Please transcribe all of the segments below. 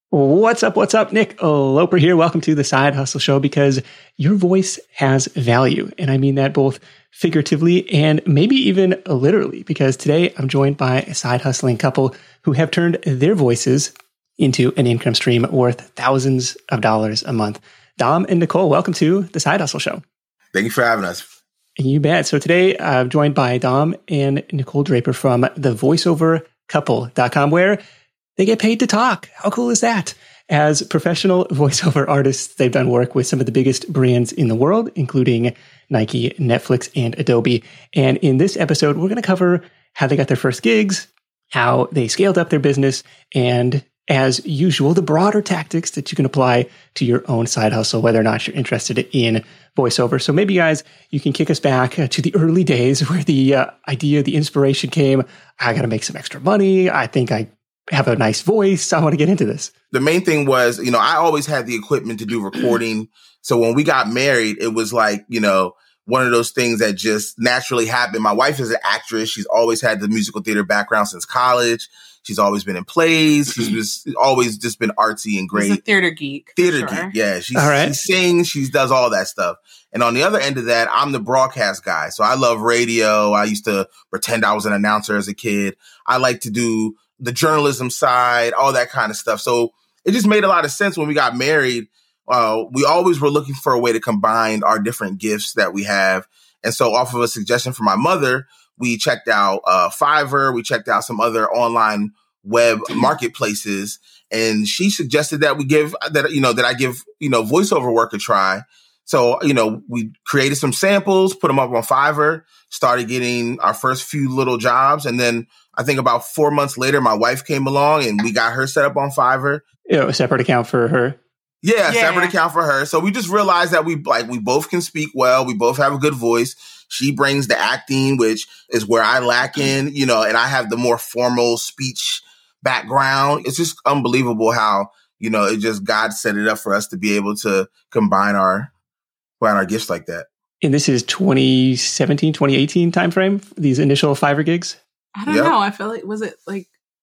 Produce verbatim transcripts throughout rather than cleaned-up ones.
What's up? What's up? Nick Loper here. Welcome to the Side Hustle Show, because your voice has value. And I mean that both figuratively and maybe even literally, because today I'm joined by a side hustling couple who have turned their voices into an income stream worth thousands of dollars a month. Dom and Nicole, welcome to the Side Hustle Show. Thank you for having us. You bet. So today I'm joined by Dom and Nicole Draper from the voiceover couple dot com, where they get paid to talk. How cool is that? As professional voiceover artists, they've done work with some of the biggest brands in the world, including Nike, Netflix, and Adobe. And in this episode, we're going to cover how they got their first gigs, how they scaled up their business, and as usual, the broader tactics that you can apply to your own side hustle, whether or not you're interested in voiceover. So maybe, guys, you can kick us back uh, to the early days where the uh, idea, the inspiration came. I got to make some extra money. I think I have a nice voice. I want to get into this. The main thing was, you know, I always had the equipment to do recording. So when we got married, it was like, you know, one of those things that just naturally happened. My wife is an actress. She's always had the musical theater background since college. She's always been in plays. She's just always just been artsy and great. She's a theater geek. Theater sure. geek. Yeah. She's, all right. She sings. She does all that stuff. And on the other end of that, I'm the broadcast guy. So I love radio. I used to pretend I was an announcer as a kid. I like to do the journalism side, all that kind of stuff. So it just made a lot of sense when we got married. Uh, we always were looking for a way to combine our different gifts that we have. And so off of a suggestion from my mother, we checked out uh, Fiverr. We checked out some other online web marketplaces. And she suggested that we give that, you know, that I give, you know, voiceover work a try. So, you know, we created some samples, put them up on Fiverr, started getting our first few little jobs. And then I think about four months later, my wife came along and we got her set up on Fiverr. You know, a separate account for her. Yeah, a Yeah. separate account for her. So we just realized that we like we both can speak well. We both have a good voice. She brings the acting, which is where I lack in, you know, and I have the more formal speech background. It's just unbelievable how, you know, it just God set it up for us to be able to combine our combine our gifts like that. And this is twenty seventeen, twenty eighteen timeframe, these initial Fiverr gigs? I don't Yep. know. I feel like, was it like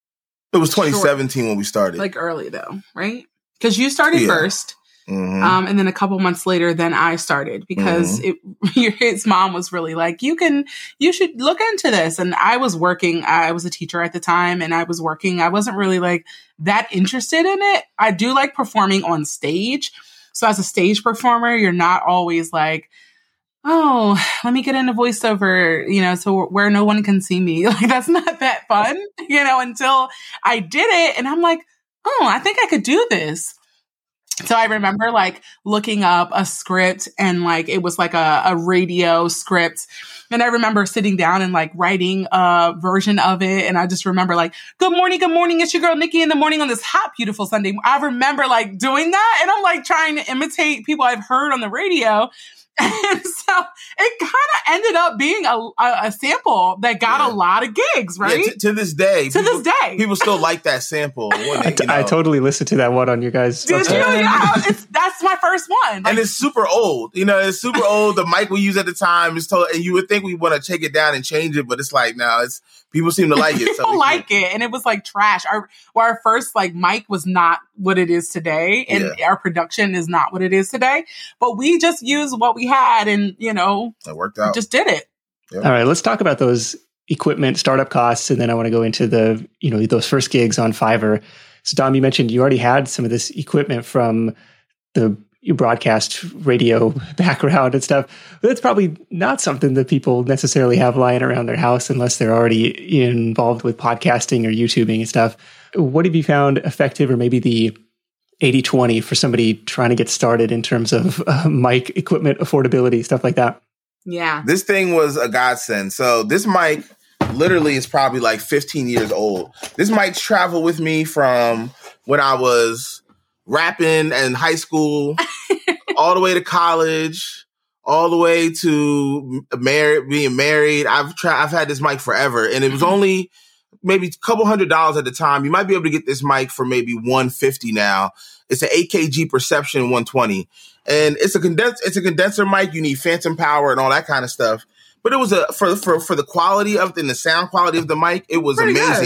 It was twenty seventeen when we started. like early though, right? Because you started Yeah. first. Mhm. Um, and then a couple months later, then I started because it, your, his mom was really like, you can, you should look into this. And I was working, I was a teacher at the time and I was working. I wasn't really like that interested in it. I do like performing on stage. So as a stage performer, you're not always like, oh, let me get into voiceover, you know, so where no one can see me. Like, that's not that fun, you know, until I did it. And I'm like, oh, I think I could do this. So I remember like looking up a script and like it was like a, a radio script. And I remember sitting down and like writing a version of it. And I just remember like, good morning, good morning. It's your girl Nikki in the morning on this hot, beautiful Sunday. I remember like doing that. And I'm like trying to imitate people I've heard on the radio. And so it kind of ended up being a, a, a sample that got Yeah. a lot of gigs, right? Yeah, t- to this day. To people, this day. People still like that sample. when I, they, t- you know. I totally listened to that one on your guys' Did you? website. Yeah, it's, that's my first one. Like, And it's super old. You know, it's super old. The mic we use at the time is told, and you would think we want to take it down and change it, but it's like, no, it's people seem to like it. People so we like can- it, and it was like trash. Our well, our first like mic was not what it is today, and Yeah. our production is not what it is today. But we just used what we had, and you know, It worked out. just did it. All right, let's talk about those equipment startup costs, and then I want to go into the, you know, those first gigs on Fiverr. So Dom, you mentioned you already had some of this equipment from the broadcast radio background and stuff. But that's probably not something that people necessarily have lying around their house unless they're already involved with podcasting or YouTubing and stuff. What have you found effective, or maybe the eighty twenty for somebody trying to get started in terms of uh, mic equipment affordability, stuff like that? Yeah. This thing was a godsend. So this mic literally is probably like fifteen years old. This mic traveled with me from when I was rapping in high school all the way to college, all the way to married, being married. I've tried, I've had this mic forever, and it was only maybe a couple hundred dollars at the time. You might be able to get this mic for maybe one fifty now. It's an A K G Perception one twenty, and it's a condens- it's a condenser mic. You need phantom power and all that kind of stuff. But it was a for for for the quality of and the sound quality of the mic, it was Pretty amazing. good.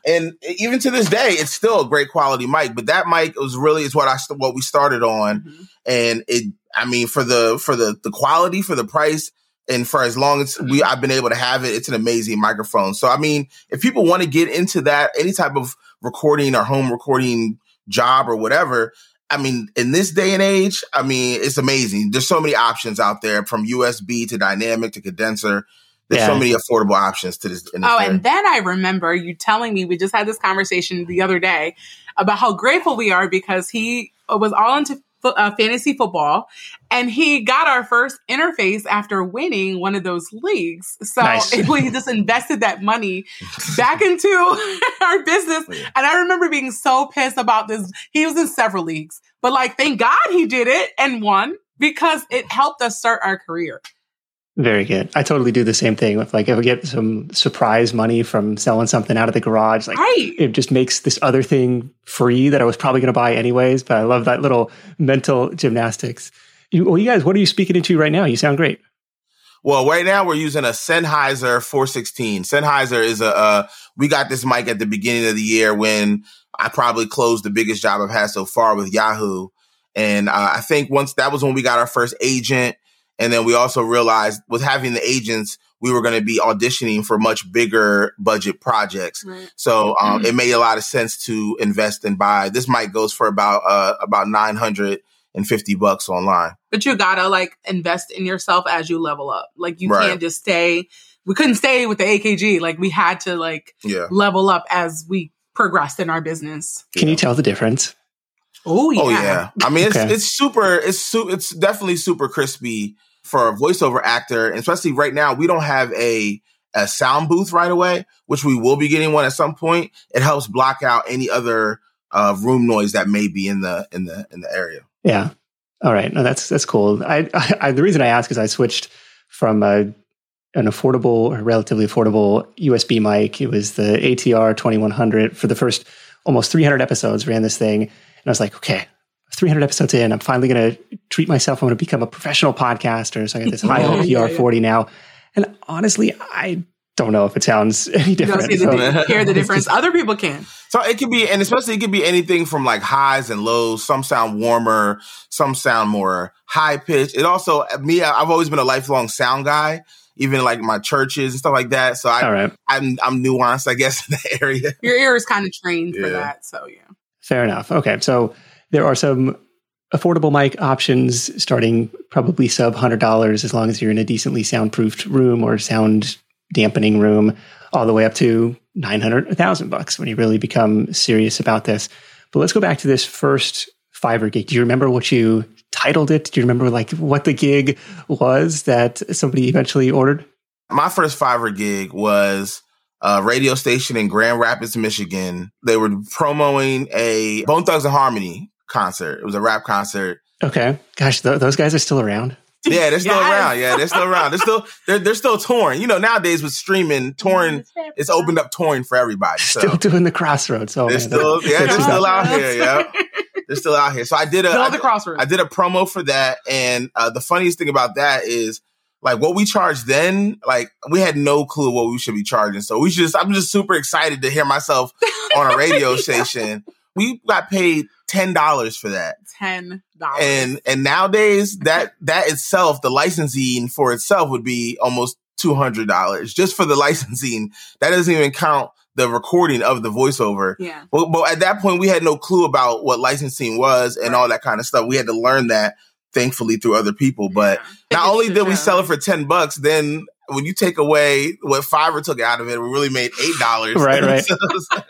And even to this day, it's still a great quality mic. But that mic was really is what I what we started on, mm-hmm. and it. I mean, for the for the the quality, for the price, and for as long as we I've been able to have it, it's an amazing microphone. So I mean, if people want to get into that, any type of recording or home recording job or whatever, I mean, in this day and age, I mean, it's amazing. There's so many options out there, from U S B to dynamic to condenser. There's yeah. so many affordable options to this. In this oh, day. And then I remember you telling me, we just had this conversation the other day about how grateful we are because he was all into uh, fantasy football, and he got our first interface after winning one of those leagues. So nice. We just invested that money back into our business. Yeah. And I remember being so pissed about this. He was in several leagues, but like, thank God he did it and won, because it helped us start our career. Very good. I totally do the same thing with, like, if I get some surprise money from selling something out of the garage, like right. it just makes this other thing free that I was probably going to buy anyways. But I love that little mental gymnastics. You, well, you guys, what are you speaking into right now? You sound great. Well, right now we're using a Sennheiser four sixteen. Sennheiser is a, uh, we got this mic at the beginning of the year when I probably closed the biggest job I've had so far with Yahoo. And uh, I think once that was when we got our first agent. And then we also realized with having the agents, we were going to be auditioning for much bigger budget projects. Right. So um, mm-hmm. it made a lot of sense to invest and buy. This mic goes for about uh, about nine hundred fifty bucks online. But you gotta like invest in yourself as you level up. Like you right. can't just stay. We couldn't stay with the A K G. Like we had to like yeah. level up as we progressed in our business. Can yeah. you tell the difference? Oh yeah. Oh yeah. I mean, it's okay. it's super. It's su- It's definitely super crispy for a voiceover actor, and especially right now. We don't have a a sound booth right away, which we will be getting one at some point. It helps block out any other uh, room noise that may be in the in the in the area. Yeah. All right. No, that's that's cool. I, I, I the reason I ask is I switched from a an affordable or relatively affordable U S B mic. It was the A T R twenty-one hundred for the first almost three hundred episodes. Ran this thing. And I was like, okay, three hundred episodes in, I'm finally going to treat myself. I'm going to become a professional podcaster. So I got this high O P R forty now. And honestly, I don't know if it sounds any different. You don't see the, so, hear the difference. Other people can. So it can be, and especially it can be anything from like highs and lows. Some sound warmer, some sound more high pitched. It also, me, I've always been a lifelong sound guy, even like my churches and stuff like that. So I, right. I'm, I'm nuanced, I guess, in that area. Your ear is kind of trained yeah. for that. So yeah. Fair enough. Okay. So there are some affordable mic options starting probably sub one hundred dollars as long as you're in a decently soundproofed room or sound dampening room, all the way up to nine hundred, one thousand bucks when you really become serious about this. But let's go back to this first Fiverr gig. Do you remember what you titled it? Do you remember like what the gig was that somebody eventually ordered? My first Fiverr gig was a radio station in Grand Rapids, Michigan. They were promoting a Bone Thugs and Harmony concert. It was a rap concert. Okay. Gosh, th- those guys are still around. Yeah, they're still yes. around. Yeah, they're still around. They're still they're they're still touring. You know, nowadays with streaming, touring, it's opened up touring for everybody. So. Still doing the Crossroads. Oh, they're man, still that, yeah, they're still out here. Yeah, they're still out here. So I did a I, the Crossroads. I did a promo for that, and uh, the funniest thing about that is like what we charged then. Like we had no clue what we should be charging. So we just I'm just super excited to hear myself on a radio station. We got paid ten dollars for that. Ten dollars. And and nowadays that that itself, the licensing for itself would be almost two hundred dollars just for the licensing. That doesn't even count the recording of the voiceover. Yeah. But, but at that point we had no clue about what licensing was and right. all that kind of stuff. We had to learn that, thankfully, through other people. But yeah. not only did we sell it for ten bucks, then when you take away what Fiverr took out of it, we really made eight dollars. Right, right. So,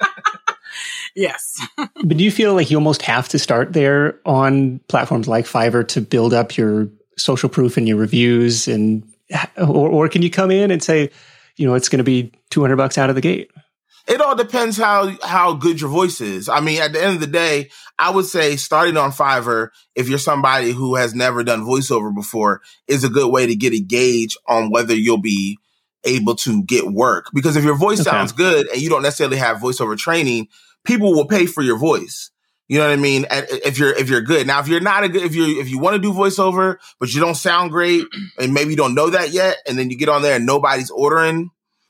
yes. But do you feel like you almost have to start there on platforms like Fiverr to build up your social proof and your reviews? And or, or can you come in and say, you know, it's going to be two hundred bucks out of the gate? It all depends how, how good your voice is. I mean, at the end of the day, I would say starting on Fiverr, if you're somebody who has never done voiceover before, is a good way to get a gauge on whether you'll be able to get work. Because if your voice okay. sounds good and you don't necessarily have voiceover training, people will pay for your voice. You know what I mean? If you're, if you're good. Now, if you're not a good, if you if you want to do voiceover, but you don't sound great and maybe you don't know that yet, and then you get on there and nobody's ordering,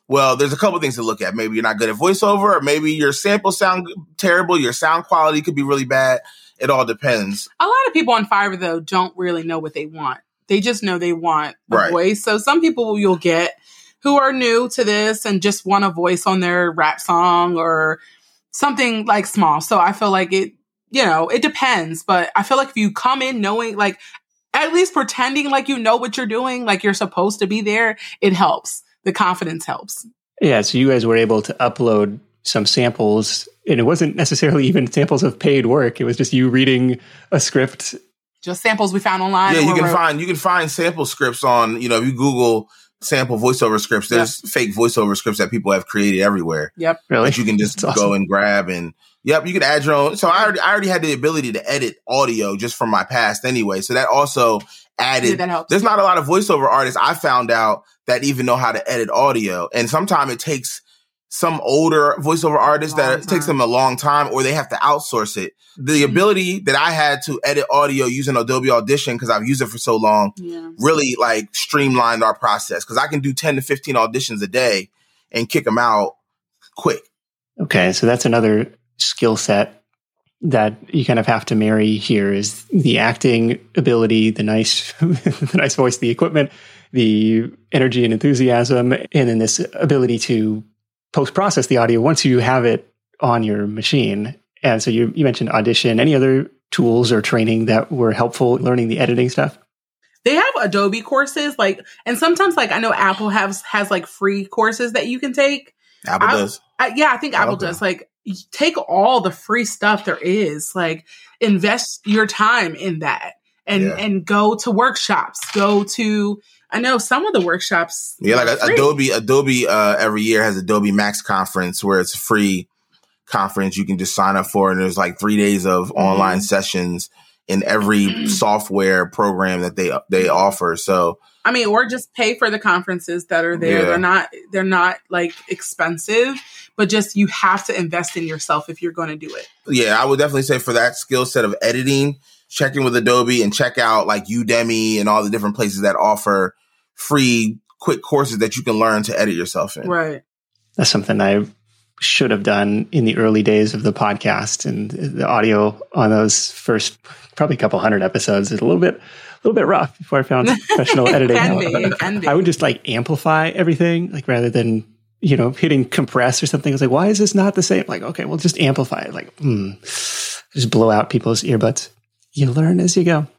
Well, there's a couple things to look at. Maybe you're not good at voiceover, or maybe your samples sound terrible. Your sound quality could be really bad. It all depends. A lot of people on Fiverr, though, don't really know what they want. They just know they want a Right. voice. So some people you'll get who are new to this and just want a voice on their rap song or something like small. So I feel like it, you know, it depends. But I feel like if you come in knowing, like, at least pretending like you know what you're doing, like you're supposed to be there, it helps. The confidence helps. Yeah, so you guys were able to upload some samples, and it wasn't necessarily even samples of paid work. It was just you reading a script. Just samples we found online. Yeah, you can wrote. find you can find sample scripts on, you know, if you Google sample voiceover scripts, there's yep. fake voiceover scripts that people have created everywhere. Yep. Really? That you can just That's go awesome. and grab and yep, you can add your own. So I already I already had the ability to edit audio just from my past anyway. So that also added. Yeah, that helps. There's not a lot of voiceover artists I found out that even know how to edit audio. And sometimes it takes some older voiceover artists that it takes them a long time, or they have to outsource it. The mm-hmm. ability that I had to edit audio using Adobe Audition, because I've used it for so long, yeah. really like streamlined our process. Because I can do ten to fifteen auditions a day and kick them out quick. Okay, so that's another skill set that you kind of have to marry here is the acting ability, the nice, the nice voice, the equipment, the energy and enthusiasm, and then this ability to post-process the audio once you have it on your machine. And so you, you mentioned Audition. Any other tools or training that were helpful learning the editing stuff? They have Adobe courses, like, and sometimes like I know Apple has has like free courses that you can take. Apple I, does. I, yeah, I think Apple okay. does. Like, take all the free stuff there is. Like, invest your time in that, and yeah. and go to workshops. Go to. I know some of the workshops. Yeah, like free. Adobe. Adobe uh, every year has Adobe Max Conference, where it's a free conference you can just sign up for, and there's like three days of mm-hmm. online sessions in every software program that they they offer. So. I mean, or just pay for the conferences that are there. Yeah. They're not, they're not like expensive, but just you have to invest in yourself if you're going to do it. Yeah, I would definitely say for that skill set of editing, check in with Adobe and check out like Udemy and all the different places that offer free, quick courses that you can learn to edit yourself in. Right. That's something I should have done in the early days of the podcast, and the audio on those first probably a couple hundred episodes is a little bit a little bit rough before I found professional editing. Can be, it can be. I would just like amplify everything, like rather than, you know, hitting compress or something. It's like, why is this not the same? Like, okay, well, just amplify it. Like, hmm, just blow out people's earbuds. You learn as you go.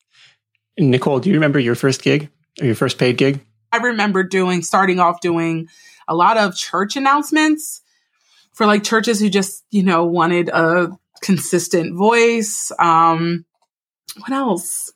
Nicole, do you remember your first gig or your first paid gig? I remember doing, starting off doing a lot of church announcements for like churches who just, you know, wanted a consistent voice. Um, what else?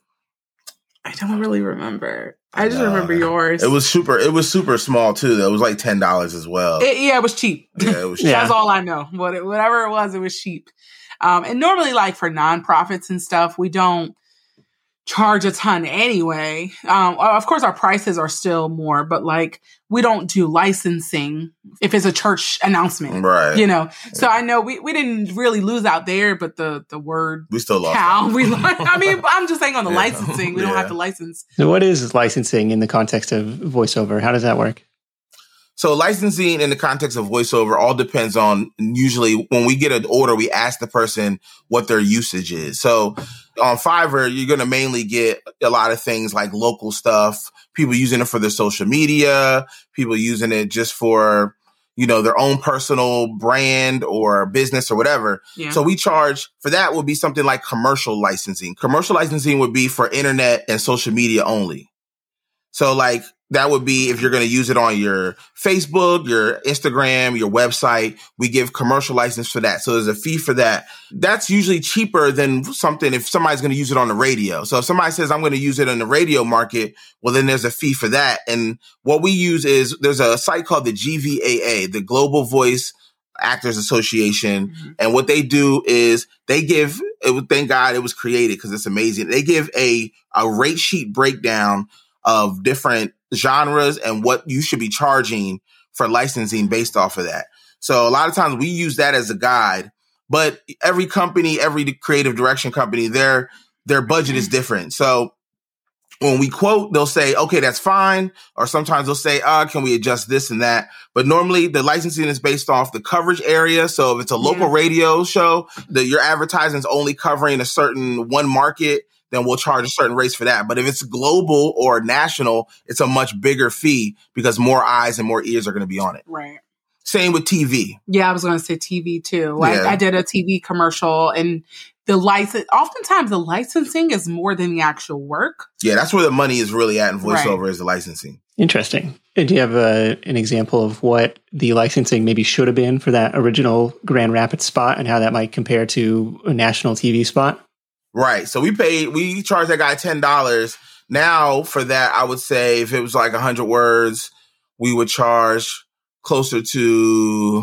I don't really remember. I just uh, remember yours. It was super. It was super small too. Though it was like ten dollars as well. It, yeah, it was cheap. Yeah, it was cheap. That's all I know. What it, whatever it was, it was cheap. Um, and normally, like for nonprofits and stuff, we don't charge a ton anyway. Um, of course, our prices are still more, but like we don't do licensing if it's a church announcement, right? You know. So I know we, we didn't really lose out there, but the the word we still lost. Cow, we I mean, I'm just saying on the yeah. licensing, we yeah. don't have to license. So what is licensing in the context of voiceover? How does that work? So licensing in the context of voiceover all depends on, usually when we get an order, we ask the person what their usage is. So on Fiverr, you're going to mainly get a lot of things like local stuff, people using it for their social media, people using it just for, you know, their own personal brand or business or whatever. Yeah. So we charge for that would be something like commercial licensing. Commercial licensing would be for internet and social media only. So like, that would be if you're going to use it on your Facebook, your Instagram, your website, we give commercial license for that. So there's a fee for that. That's usually cheaper than something if somebody's going to use it on the radio. So if somebody says, I'm going to use it in the radio market, well, then there's a fee for that. And what we use is there's a site called the G V A A, the Global Voice Actors Association. Mm-hmm. And what they do is they give, it, thank God it was created because it's amazing. They give a, a rate sheet breakdown of different genres and what you should be charging for licensing based off of that. So a lot of times we use that as a guide, but every company, every creative direction company, their, their budget is different. So when we quote, they'll say, okay, that's fine. Or sometimes they'll say, uh, can we adjust this and that? But normally the licensing is based off the coverage area. So if it's a local yeah. radio show that your advertising is only covering a certain one market, then we'll charge a certain rates for that. But if it's global or national, it's a much bigger fee because more eyes and more ears are going to be on it. Right. Same with T V. Yeah, I was going to say T V too. Like Yeah. I did a T V commercial, and the license, oftentimes the licensing is more than the actual work. Yeah, that's where the money is really at in voiceover Right. is the licensing. Interesting. And do you have a, an example of what the licensing maybe should have been for that original Grand Rapids spot and how that might compare to a national T V spot? Right. So we paid, we charged that guy ten dollars. Now for that, I would say if it was like one hundred words, we would charge closer to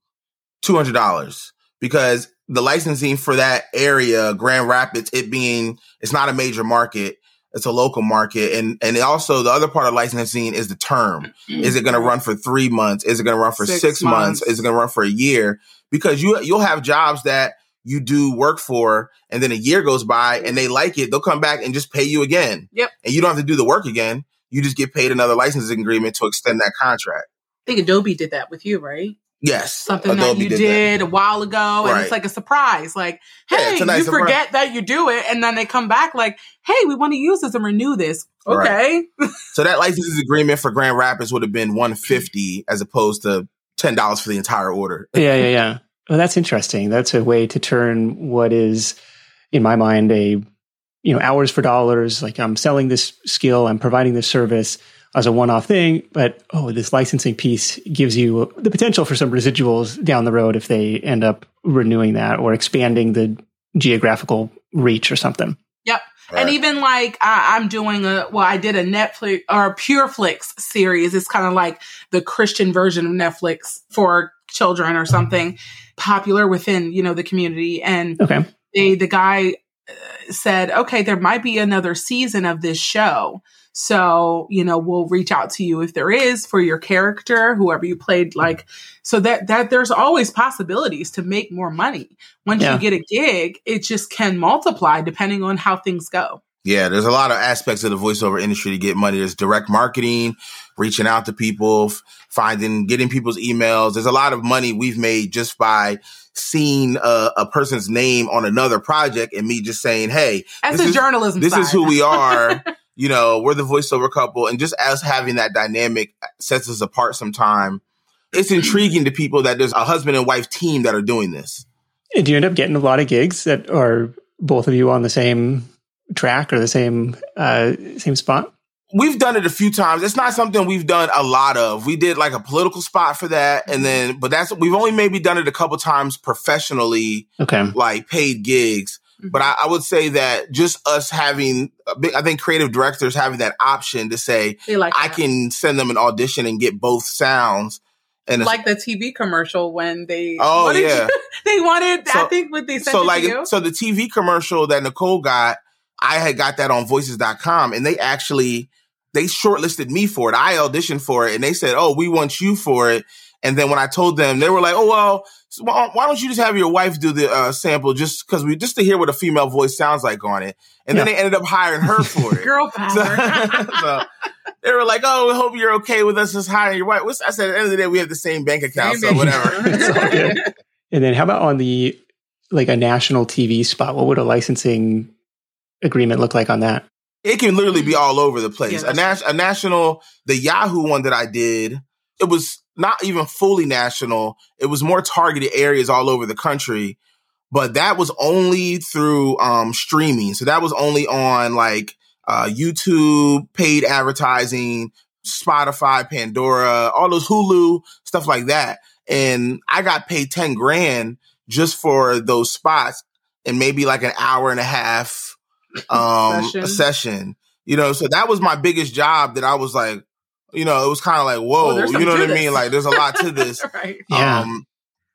two hundred dollars because the licensing for that area, Grand Rapids, it being, it's not a major market. It's a local market. And, and also the other part of licensing is the term. Is it going to run for three months? Is it going to run for six, Six months? months. Is it going to run for a year? Because you, you'll have jobs that you do work for and then a year goes by and they like it. They'll come back and just pay you again. Yep. And you don't have to do the work again. You just get paid another licensing agreement to extend that contract. I think Adobe did that with you, right? Yes. Something Adobe that you did, did a while ago, and Right. it's like a surprise. Like, Yeah, hey, it's a nice you surprise. forget that you do it, and then they come back like, hey, we want to use this and renew this. Right. Okay. So that licensing agreement for Grand Rapids would have been one hundred fifty dollars as opposed to ten dollars for the entire order. Yeah, yeah, yeah. Well, that's interesting. That's a way to turn what is, in my mind, a, you know, hours for dollars. Like I'm selling this skill, I'm providing this service as a one-off thing, but oh, this licensing piece gives you the potential for some residuals down the road if they end up renewing that or expanding the geographical reach or something. Yep. Right. And even like I, I'm doing a, well, I did a Netflix or a PureFlix series. It's kind of like the Christian version of Netflix for children or something popular within, you know, the community. And Okay. they, the guy uh, said, okay, there might be another season of this show. So, you know, we'll reach out to you if there is for your character, whoever you played, like, so that, that there's always possibilities to make more money. Once Yeah. you get a gig, it just can multiply depending on how things go. Yeah, there's a lot of aspects of the voiceover industry to get money. There's direct marketing, reaching out to people, f- finding, getting people's emails. There's a lot of money we've made just by seeing a, a person's name on another project and me just saying, hey, That's this the is, journalism this side. is who we are. You know, we're the voiceover couple. And just as having that dynamic sets us apart sometime, it's intriguing to people that there's a husband and wife team that are doing this. Do you end up getting a lot of gigs that are both of you on the same track or the same uh, same spot? We've done it a few times. It's not something we've done a lot of. We did like a political spot for that. And then, but that's, we've only maybe done it a couple times professionally, Okay. like paid gigs. But I, I would say that just us having, I think creative directors having that option to say, They like I that. can send them an audition and get both sounds. And it's- Like the T V commercial when they, Oh, what did yeah. you- they wanted, So- I think what they sent so it like, to you. so the T V commercial that Nicole got, I had got that on voices dot com and they actually, they shortlisted me for it. I auditioned for it and they said, oh, we want you for it. And then when I told them, they were like, oh, well, so why why don't you just have your wife do the uh, sample just because we, just to hear what a female voice sounds like on it. And then Yeah. they ended up hiring her for it. Girl power. So, so they were like, oh, we hope you're okay with us just hiring your wife. I said, at the end of the day, we have the same bank account, Same so bank whatever. account. And then how about on the, like a national T V spot? What would a licensing agreement look like on that? It can literally be all over the place. Yeah, a, nas- a national, the Yahoo one that I did, it was not even fully national. It was more targeted areas all over the country, but that was only through um, streaming. So that was only on like uh, YouTube, paid advertising, Spotify, Pandora, all those Hulu, stuff like that. And I got paid ten grand just for those spots and maybe like an hour and a half um, Session. a session, you know, so that was my biggest job that I was like, you know, it was kind of like, whoa, Oh, there's you something know to what I this. mean? Like there's a lot to this. Right. Yeah. Um,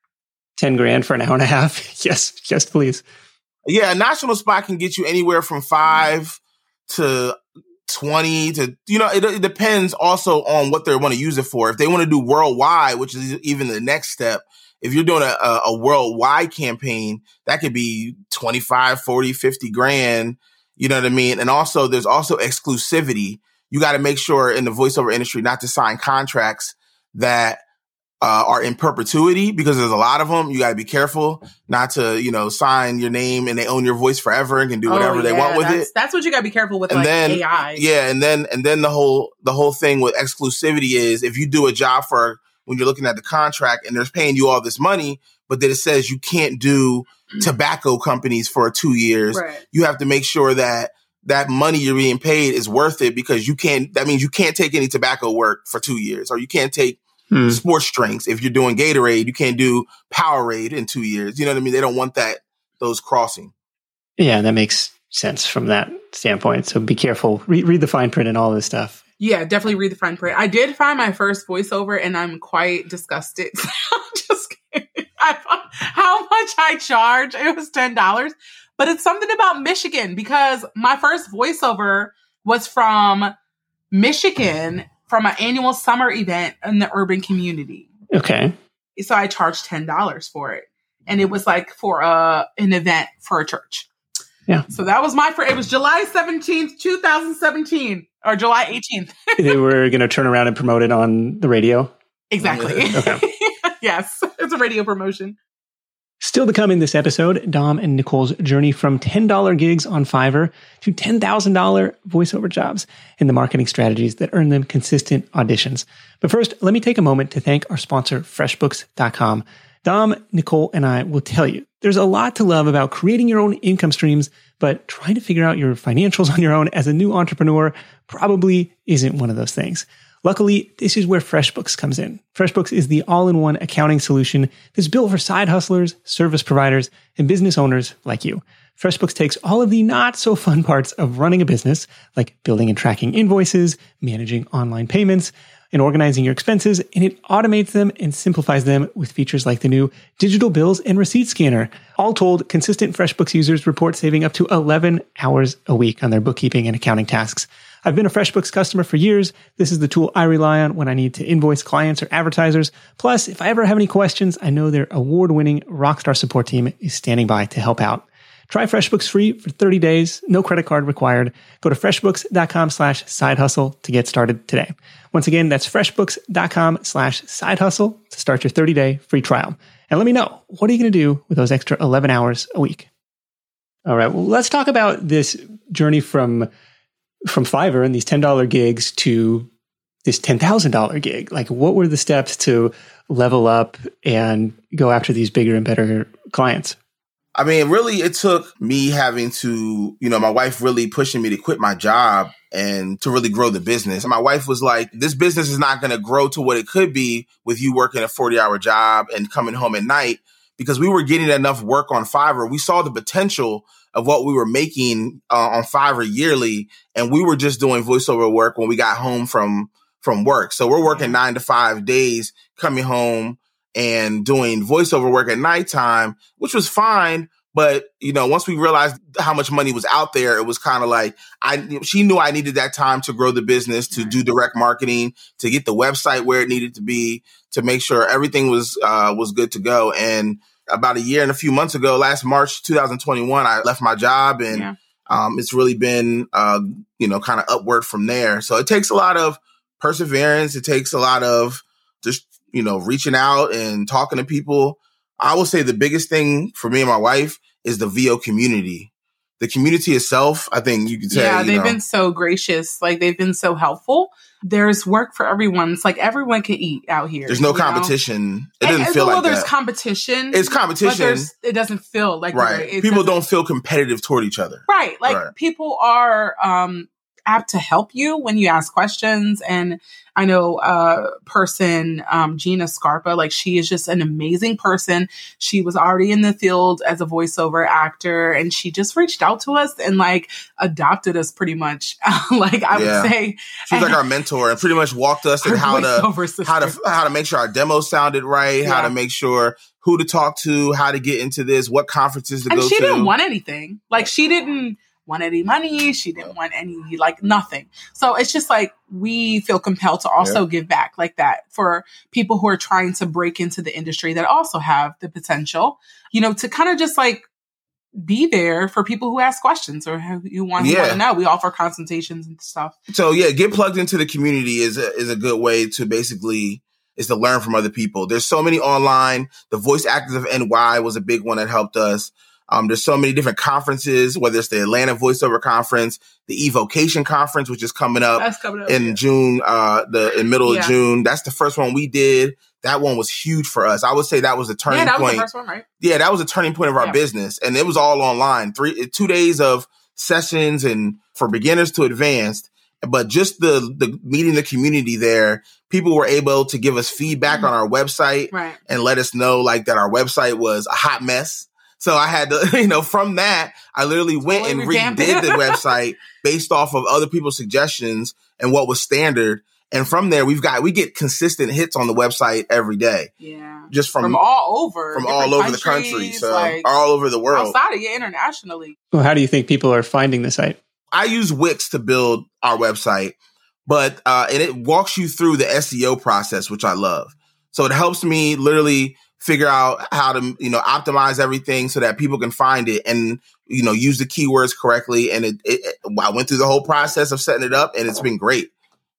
ten grand for an hour and a half? Yes. Yes, please. yeah. A national spot can get you anywhere from five to twenty to, you know, it, it depends also on what they want to use it for. If they want to do worldwide, which is even the next step, if you're doing a, a, a worldwide campaign, that could be twenty-five, forty, fifty grand. You know what I mean? And also there's also exclusivity. You got to make sure in the voiceover industry not to sign contracts that uh, are in perpetuity, because there's a lot of them. You got to be careful not to, you know, sign your name and they own your voice forever and can do whatever oh, yeah, they want with it. That's what you got to be careful with, and like then, A I. Yeah. And then, and then the whole, the whole thing with exclusivity is if you do a job for when you're looking at the contract and they're paying you all this money, but then it says you can't do tobacco companies for two years, right. You have to make sure that that money you're being paid is worth it, because you can't, that means you can't take any tobacco work for two years, or you can't take hmm. sports drinks. If you're doing Gatorade, you can't do Powerade in two years. You know what I mean? They don't want that, those crossing. Yeah, that makes sense from that standpoint. So be careful. Read, read the fine print and all this stuff. Yeah, definitely read the fine print. I did find my first voiceover and I'm quite disgusted. I'm just kidding. I found how much I charge. It was ten dollars. But it's something about Michigan, because my first voiceover was from Michigan from an annual summer event in the urban community. Okay. So I charged ten dollars for it. And it was like for a, an event for a church. Yeah. So that was my first. It was July seventeenth, twenty seventeen, or July eighteenth. They were going to turn around and promote it on the radio? Exactly. Okay. Yes. It's a radio promotion. Still to come in this episode, Dom and Nicole's journey from ten dollar gigs on Fiverr to ten thousand dollars voiceover jobs and the marketing strategies that earn them consistent auditions. But first, let me take a moment to thank our sponsor, FreshBooks dot com. Dom, Nicole, and I will tell you, there's a lot to love about creating your own income streams, but trying to figure out your financials on your own as a new entrepreneur probably isn't one of those things. Luckily, this is where FreshBooks comes in. FreshBooks is the all-in-one accounting solution that's built for side hustlers, service providers, and business owners like you. FreshBooks takes all of the not-so-fun parts of running a business, like building and tracking invoices, managing online payments, and organizing your expenses, and it automates them and simplifies them with features like the new digital bills and receipt scanner. All told, consistent FreshBooks users report saving up to eleven hours a week on their bookkeeping and accounting tasks. I've been a FreshBooks customer for years. This is the tool I rely on when I need to invoice clients or advertisers. Plus, if I ever have any questions, I know their award-winning rockstar support team is standing by to help out. Try FreshBooks free for thirty days, no credit card required. Go to freshbooks.com slash side hustle to get started today. Once again, that's freshbooks.com slash side hustle to start your thirty day free trial. And let me know, what are you going to do with those extra eleven hours a week? All right, well, let's talk about this journey from, from Fiverr and these ten dollar gigs to this ten thousand dollar gig. Like, what were the steps to level up and go after these bigger and better clients? I mean, really, it took me having to, you know, my wife really pushing me to quit my job and to really grow the business. And my wife was like, this business is not going to grow to what it could be with you working a forty hour job and coming home at night, because we were getting enough work on Fiverr. We saw the potential of what we were making uh, on Fiverr yearly. And we were just doing voiceover work when we got home from, from work. So we're working nine to five days, coming home and doing voiceover work at nighttime, which was fine. But, you know, once we realized how much money was out there, it was kind of like, I, she knew I needed that time to grow the business, to do direct marketing, to get the website where it needed to be, to make sure everything was, uh, was good to go. And about a year and a few months ago, last March, two thousand twenty-one, I left my job, and, yeah. um, it's really been, uh, you know, kind of upward from there. So it takes a lot of perseverance. It takes a lot of just, you know, reaching out and talking to people. I will say the biggest thing for me and my wife is the V O community. The community itself, I think you could say. Yeah, they've know, been so gracious. Like, they've been so helpful. There's work for everyone. It's like everyone can eat out here. There's no competition. Know? It doesn't and, feel well, like there's that. competition. It's competition. But it doesn't feel like right. It people don't feel competitive toward each other. Right. Like right. people are um, apt to help you when you ask questions. And I know a uh, person, um, Gina Scarpa, like she is just an amazing person. She was already in the field as a voiceover actor, and she just reached out to us and like adopted us pretty much. like I yeah. would say, she's like our mentor and pretty much walked us in how to sister. how to how to make sure our demo sounded right, yeah. how to make sure who to talk to, how to get into this, what conferences to and go to. She didn't want anything. Like she didn't want any money. She didn't want any, like nothing. So it's just like, we feel compelled to also yeah. give back like that for people who are trying to break into the industry that also have the potential, you know, to kind of just like be there for people who ask questions or who you want, yeah. want to know. We offer consultations and stuff. So yeah, get plugged into the community is a, is a good way to basically is to learn from other people. There's so many online. The Voice Actors of N Y was a big one that helped us. Um, there's so many different conferences, whether it's the Atlanta Voiceover Conference, the eVocation Conference, which is coming up, That's coming up in yeah. June, uh, the in middle yeah. of June. That's the first one we did. That one was huge for us. I would say that was a turning yeah, that point. was the first one, right? Yeah, that was a turning point of our yeah. business, and it was all online. Three, two days of sessions, and for beginners to advanced. But just the the meeting the community there, people were able to give us feedback mm-hmm. on our website right. and let us know like that our website was a hot mess. So I had to, you know, from that, I literally went totally and redid the website based off of other people's suggestions and what was standard. And from there, we've got, we get consistent hits on the website every day. Yeah. Just from, from all over. From all over the country. So like, all over the world. Outside of yeah, internationally. Well, how do you think people are finding the site? I use Wix to build our website, but, uh, and it walks you through the S E O process, which I love. So it helps me literally figure out how to, you know, optimize everything so that people can find it and, you know, use the keywords correctly. And it, it, it I went through the whole process of setting it up, and it's been great.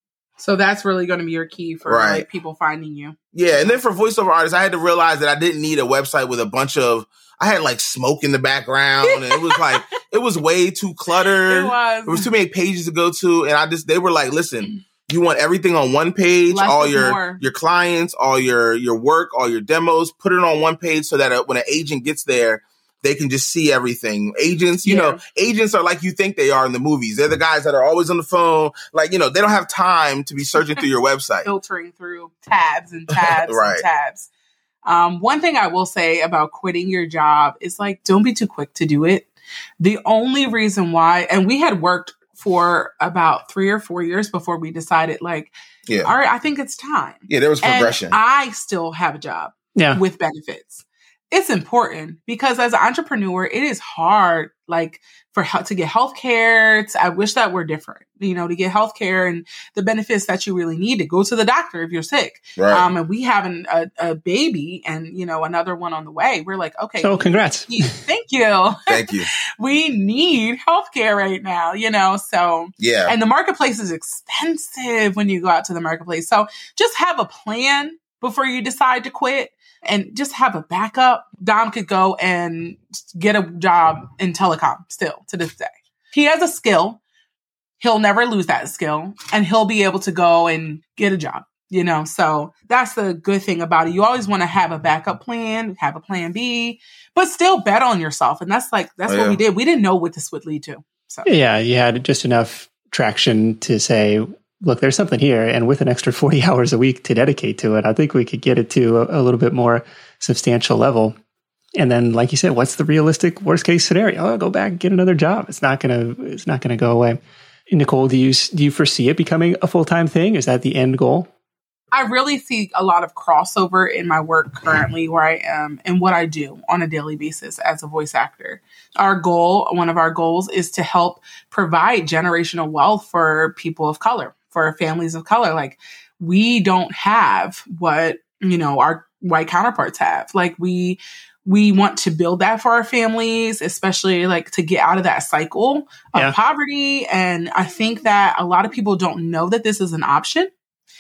So that's really going to be your key for right. like, people finding you. Yeah. And then for voiceover artists, I had to realize that I didn't need a website with a bunch of, I had like smoke in the background, and it was like, it was way too cluttered. It was. There was too many pages to go to. And I just, they were like, listen, you want everything on one page, Less all is your, more. your clients, all your, your work, all your demos, put it on one page so that uh, when an agent gets there, they can just see everything. Agents, you yeah. know, agents are like you think they are in the movies. They're the guys that are always on the phone. Like, you know, they don't have time to be searching through your website. Filtering through tabs and tabs right. and tabs. Um, one thing I will say about quitting your job is like, don't be too quick to do it. The only reason why, and we had worked for about three or four years before we decided like, yeah. all right, I think it's time. Yeah, there was progression. And I still have a job yeah. with benefits. It's important because as an entrepreneur, it is hard, like for to get healthcare. It's, I wish that were different, you know, to get healthcare and the benefits that you really need to go to the doctor if you're sick. Right. Um, and we have an, a, a baby and, you know, another one on the way. We're like, okay. So congrats. Thank you. Thank you. We need healthcare right now, you know, so. Yeah. And the marketplace is expensive when you go out to the marketplace. So just have a plan before you decide to quit. And just have a backup. Dom could go and get a job in telecom still to this day. He has a skill. He'll never lose that skill. And he'll be able to go and get a job, you know? So that's the good thing about it. You always want to have a backup plan, have a plan B, but still bet on yourself. And that's like, that's oh, what yeah. we did. We didn't know what this would lead to. So yeah, you had just enough traction to say, look, there's something here. And with an extra forty hours a week to dedicate to it, I think we could get it to a, a little bit more substantial level. And then, like you said, what's the realistic worst case scenario? Oh, go back and get another job. It's not going to, it's not going to go away. Nicole, do you, do you foresee it becoming a full-time thing? Is that the end goal? I really see a lot of crossover in my work currently where I am and what I do on a daily basis as a voice actor. Our goal, one of our goals is to help provide generational wealth for people of color, for families of color. Like we don't have what, you know, our white counterparts have. Like we, we want to build that for our families, especially like to get out of that cycle of yeah. poverty. And I think that a lot of people don't know that this is an option.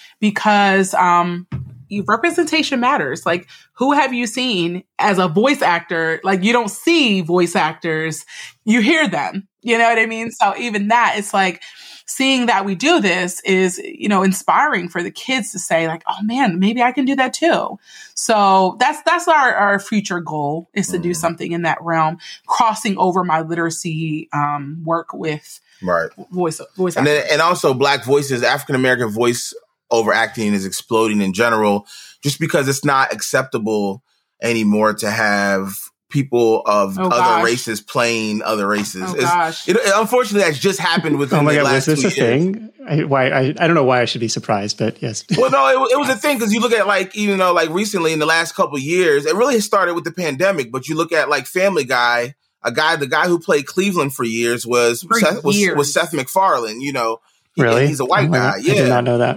Because um, representation matters. Like, who have you seen as a voice actor? Like, you don't see voice actors, you hear them. You know what I mean? So even that, it's like seeing that we do this is, you know, inspiring for the kids to say, like, oh man, maybe I can do that too. So that's that's our, our future goal is to do something in that realm, crossing over my literacy um, work with right voice voice and actors. then, and also Black voices, African American voice overacting is exploding in general, just because it's not acceptable anymore to have people of oh, other gosh. races playing other races. Oh, it's, gosh. It, unfortunately, that's just happened within oh my the God, last was this two a years. thing? I, why, I, I don't know why I should be surprised, but yes. Well, no, it, it was a thing because you look at like, even though like recently in the last couple of years, it really started with the pandemic, but you look at like Family Guy, a guy, the guy who played Cleveland for years was, for Seth, was, years. was Seth MacFarlane, you know. He, really? He's a white oh guy. God. Yeah. I did not know that.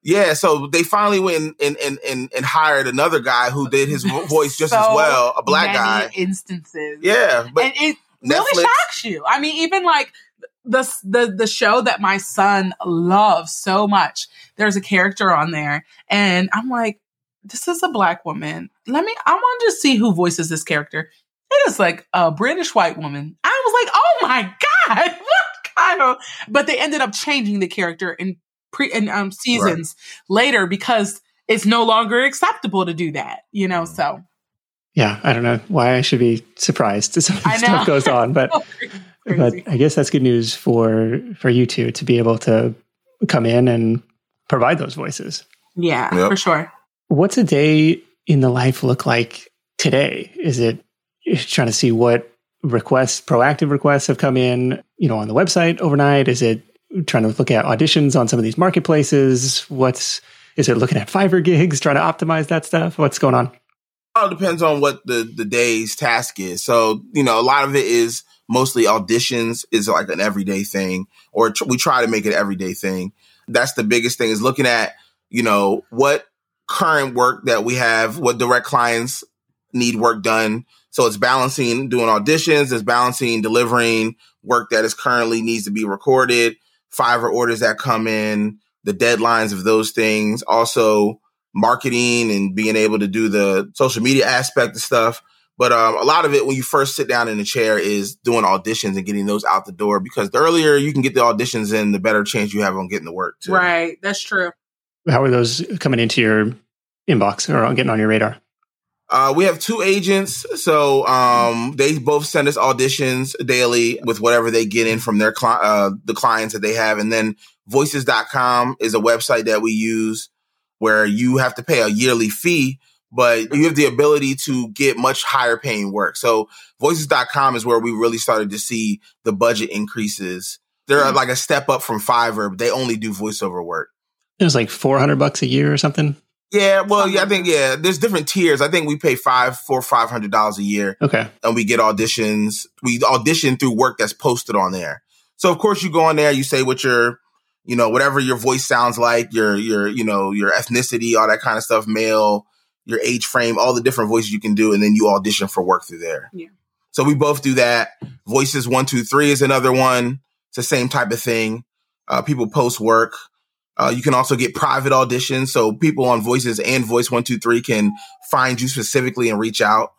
Yeah, so they finally went and and, and, and hired another guy who did his voice just so as well, a black many guy. Instances. Yeah, but and it Netflix, really shocks you. I mean, even like the the the show that my son loves so much. There's a character on there, and I'm like, this is a black woman. Let me. I want to see who voices this character. It is like a British white woman. I was like, oh my god, what kind of? But they ended up changing the character in pre in um, seasons right. later because it's no longer acceptable to do that. You know, so. Yeah, I don't know why I should be surprised as some of this stuff goes on, but but I guess that's good news for for you two to be able to come in and provide those voices. Yeah, yep. for sure. What's a day in the life look like today? Is it trying to see what requests, proactive requests have come in, you know, on the website overnight? Is it trying to look at auditions on some of these marketplaces? What's, is it looking at Fiverr gigs, trying to optimize that stuff? What's going on? It depends on what the, the day's task is. So, you know, a lot of it is mostly auditions is like an everyday thing, or tr- we try to make it an everyday thing. That's the biggest thing, is looking at, you know, what current work that we have, what direct clients need work done. So it's balancing doing auditions, it's balancing delivering work that is currently needs to be recorded, Fiverr orders that come in, the deadlines of those things, also marketing and being able to do the social media aspect of stuff. But um, a lot of it, when you first sit down in the chair, is doing auditions and getting those out the door, because the earlier you can get the auditions in, the better chance you have on getting the work too. Right. That's true. How are those coming into your inbox or getting on your radar? Uh, we have two agents, so um, they both send us auditions daily with whatever they get in from their cli- uh, the clients that they have. And then voices dot com is a website that we use where you have to pay a yearly fee, but you have the ability to get much higher paying work. So voices dot com is where we really started to see the budget increases. They're mm-hmm. like a step up from Fiverr, but they only do voiceover work. It was like four hundred bucks a year or something. Yeah, well, yeah, I think, yeah, there's different tiers. I think we pay five, four, five hundred dollars a year. Okay. And we get auditions. We audition through work that's posted on there. So of course you go on there, you say what your, you know, whatever your voice sounds like, your, your, you know, your ethnicity, all that kind of stuff, male, your age frame, all the different voices you can do. And then you audition for work through there. Yeah. So we both do that. Voices one, two, three is another one. It's the same type of thing. Uh, people post work. Uh, you can also get private auditions. So people on Voices and Voice one two three can find you specifically and reach out.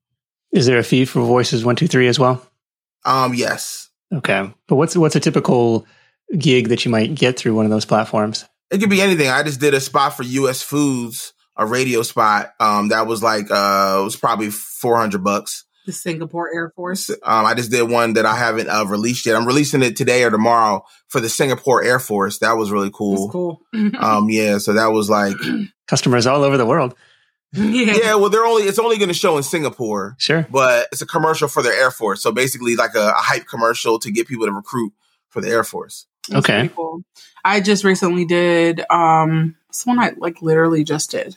Is there a fee for Voices one two three as well? Um, yes. Okay. But what's what's a typical gig that you might get through one of those platforms? It could be anything. I just did a spot for U S Foods, a radio spot. Um, that was like, uh, it was probably four hundred bucks. The Singapore Air Force. Um, I just did one that I haven't uh, released yet. I'm releasing it today or tomorrow for the Singapore Air Force. That was really cool. That's cool. um, yeah. So that was like customers all over the world. Yeah. yeah well, they're only it's only going to show in Singapore. Sure. But it's a commercial for their Air Force. So basically, like a, a hype commercial to get people to recruit for the Air Force. That's okay. Cool. I just recently did um, someone I like literally just did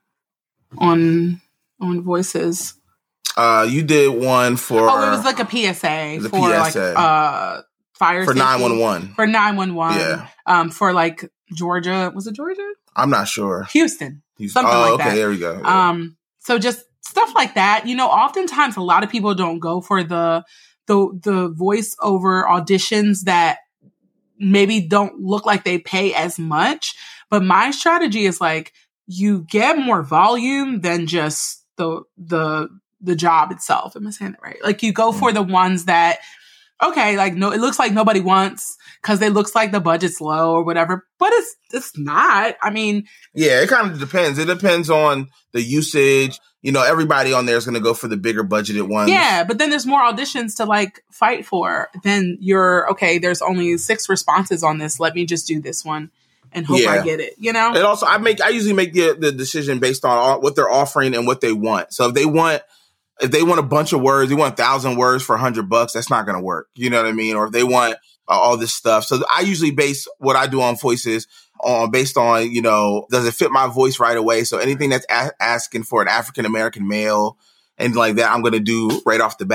on on Voices. Uh, you did one for... Oh, it was like a P S A for P S A. like uh, fire For safety. nine one one. For nine one one. Yeah. Um, for like Georgia. Was it Georgia? I'm not sure. Houston. Houston. Something oh, like okay, that. there we go. Yeah. Um, so just stuff like that. You know, oftentimes a lot of people don't go for the the the voiceover auditions that maybe don't look like they pay as much. But my strategy is like, you get more volume than just the the the job itself. Am I saying it right? Like you go mm-hmm. for the ones that, okay, like no, it looks like nobody wants because it looks like the budget's low or whatever, but it's it's not. I mean, yeah, it kind of depends. It depends on the usage. You know, everybody on there is going to go for the bigger budgeted ones. Yeah, but then there's more auditions to like fight for. Then you're okay. There's only six responses on this. Let me just do this one and hope yeah. I get it. You know. And also, I make I usually make the the decision based on all, what they're offering and what they want. So if they want. If they want a bunch of words, they want a thousand words for a hundred bucks, that's not going to work. You know what I mean? Or if they want uh, all this stuff. So I usually base what I do on Voices on based on, you know, does it fit my voice right away? So anything that's a- asking for an African-American male and like that, I'm going to do right off the bat.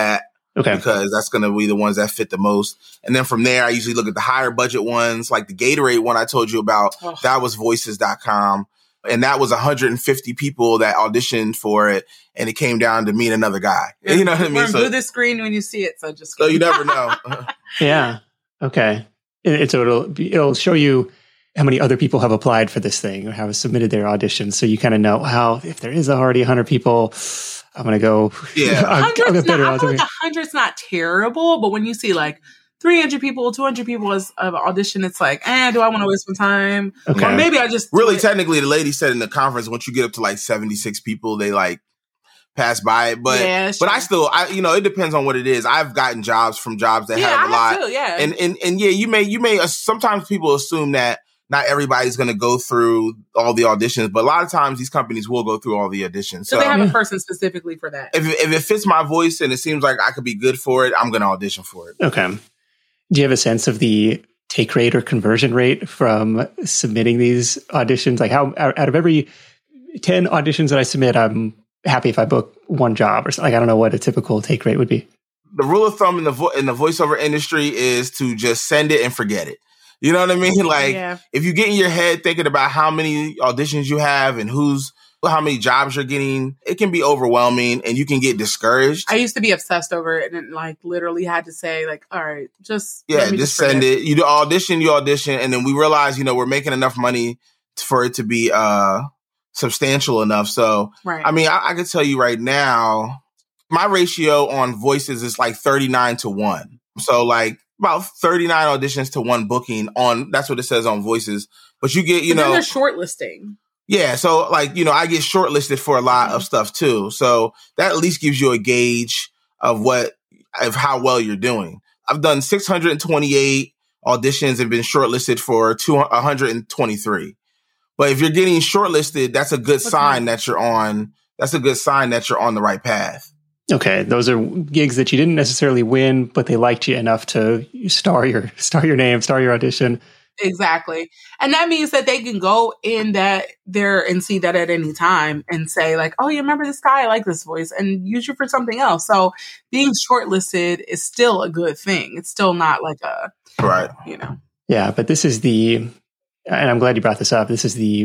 Okay. Because that's going to be the ones that fit the most. And then from there, I usually look at the higher budget ones, like the Gatorade one I told you about. Oh. That was voices dot com. And that was one hundred fifty people that auditioned for it. And it came down to me and another guy. Yeah, you know what I mean? So, blue the screen when you see it. So just so you never know. Yeah. Okay. And so it'll be, it'll show you how many other people have applied for this thing or have submitted their auditions. So you kind of know, wow, if there is already one hundred people, I'm going to go. Yeah. I'll, I'll get better not, I feel like one hundred's not terrible, but when you see like three hundred people, two hundred people as of audition, it's like, eh, do I want to waste my time? Okay. Or maybe I just really technically the lady said in the conference, once you get up to like seventy-six people, they like pass by it. But yeah, but I still, I you know, it depends on what it is. I've gotten jobs from jobs that yeah, have a I lot. have too, yeah. And, and, and yeah, you may, you may, uh, sometimes people assume that not everybody's going to go through all the auditions, but a lot of times these companies will go through all the auditions. So, so they have a person specifically for that. If, if it fits my voice and it seems like I could be good for it, I'm going to audition for it. Okay. Do you have a sense of the take rate or conversion rate from submitting these auditions? Like how out of every ten auditions that I submit, I'm happy if I book one job or something. Like, I don't know what a typical take rate would be. The rule of thumb in the vo- in the voiceover industry is to just send it and forget it. You know what I mean? Like, yeah. If you get in your head thinking about how many auditions you have and who's, how many jobs you're getting, it can be overwhelming and you can get discouraged. I used to be obsessed over it and like literally had to say like, all right, just yeah, just, just send it. You do audition, you audition, and then we realize, you know, we're making enough money for it to be uh substantial enough. So, right. I mean, I, I can tell you right now, my ratio on voices is like thirty-nine to one. So like, about thirty-nine auditions to one booking on, that's what it says on Voices. But you get, you but know. They're shortlisting. Yeah. So like, you know, I get shortlisted for a lot mm-hmm. of stuff too. So that at least gives you a gauge of what, of how well you're doing. I've done six hundred twenty-eight auditions and been shortlisted for one hundred twenty-three. But if you're getting shortlisted, that's a good What's sign that? that you're on, that's a good sign that you're on the right path. Okay, those are gigs that you didn't necessarily win, but they liked you enough to star your star your name, star your audition. Exactly. And that means that they can go in that there and see that at any time and say like, oh, you remember this guy? I like this voice, and use you for something else. So being shortlisted is still a good thing. It's still not like a, right. You know. Yeah, but this is the, and I'm glad you brought this up. This is the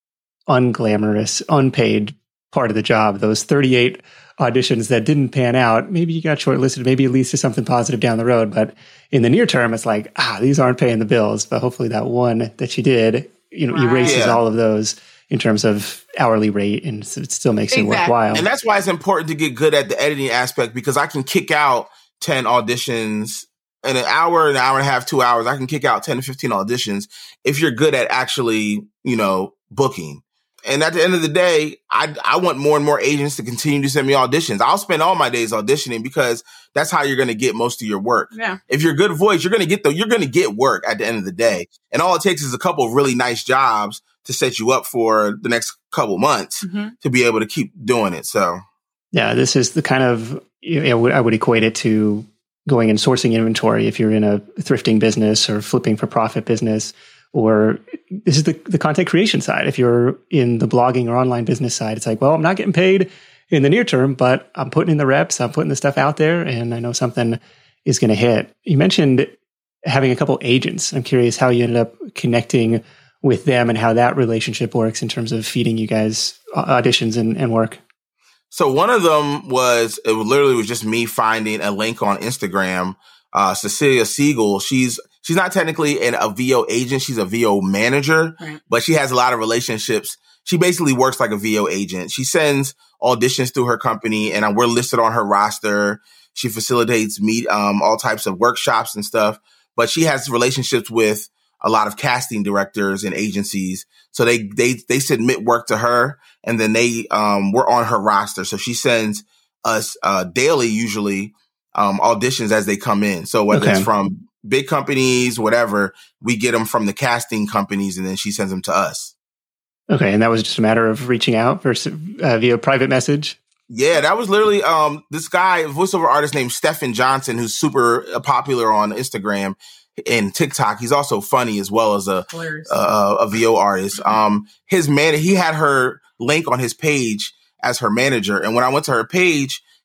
unglamorous, unpaid part of the job. Those thirty-eight auditions that didn't pan out, maybe you got shortlisted, maybe it leads to something positive down the road. But in the near term, it's like, ah, these aren't paying the bills. But hopefully that one that you did, you know, right. erases yeah. all of those in terms of hourly rate, and it still makes exactly. it worthwhile. And that's why it's important to get good at the editing aspect, because I can kick out ten auditions in an hour, an hour and a half, two hours. I can kick out ten to fifteen auditions if you're good at actually, you know, booking. And at the end of the day, I I want more and more agents to continue to send me auditions. I'll spend all my days auditioning because that's how you're going to get most of your work. Yeah. If you're a good voice, you're going to get the you're going to get work at the end of the day. And all it takes is a couple of really nice jobs to set you up for the next couple months mm-hmm. to be able to keep doing it. So, yeah, this is the kind of, you know, I would equate it to going and sourcing inventory if you're in a thrifting business or flipping for profit business. Or this is the, the content creation side. If you're in the blogging or online business side, it's like, well, I'm not getting paid in the near term, but I'm putting in the reps, I'm putting the stuff out there, and I know something is going to hit. You mentioned having a couple agents. I'm curious how you ended up connecting with them and how that relationship works in terms of feeding you guys auditions and, and work. So one of them was, it literally was just me finding a link on Instagram. Uh, Cecilia Siegel, she's she's not technically an, a V O agent. She's a V O manager, right. But she has a lot of relationships. She basically works like a V O agent. She sends auditions through her company, and we're listed on her roster. She facilitates meet um, all types of workshops and stuff. But she has relationships with a lot of casting directors and agencies. So they they they submit work to her, and then they um, we're on her roster. So she sends us uh, daily, usually. Um, auditions as they come in. So whether okay. it's from big companies, whatever, we get them from the casting companies, and then she sends them to us. Okay. And that was just a matter of reaching out versus uh, via private message? Yeah, that was literally um, this guy, a voiceover artist named Stephen Johnson, who's super popular on Instagram and TikTok. He's also funny as well as a a, a V O artist. Um, his man, he had her link on his page as her manager. And when I went to her page,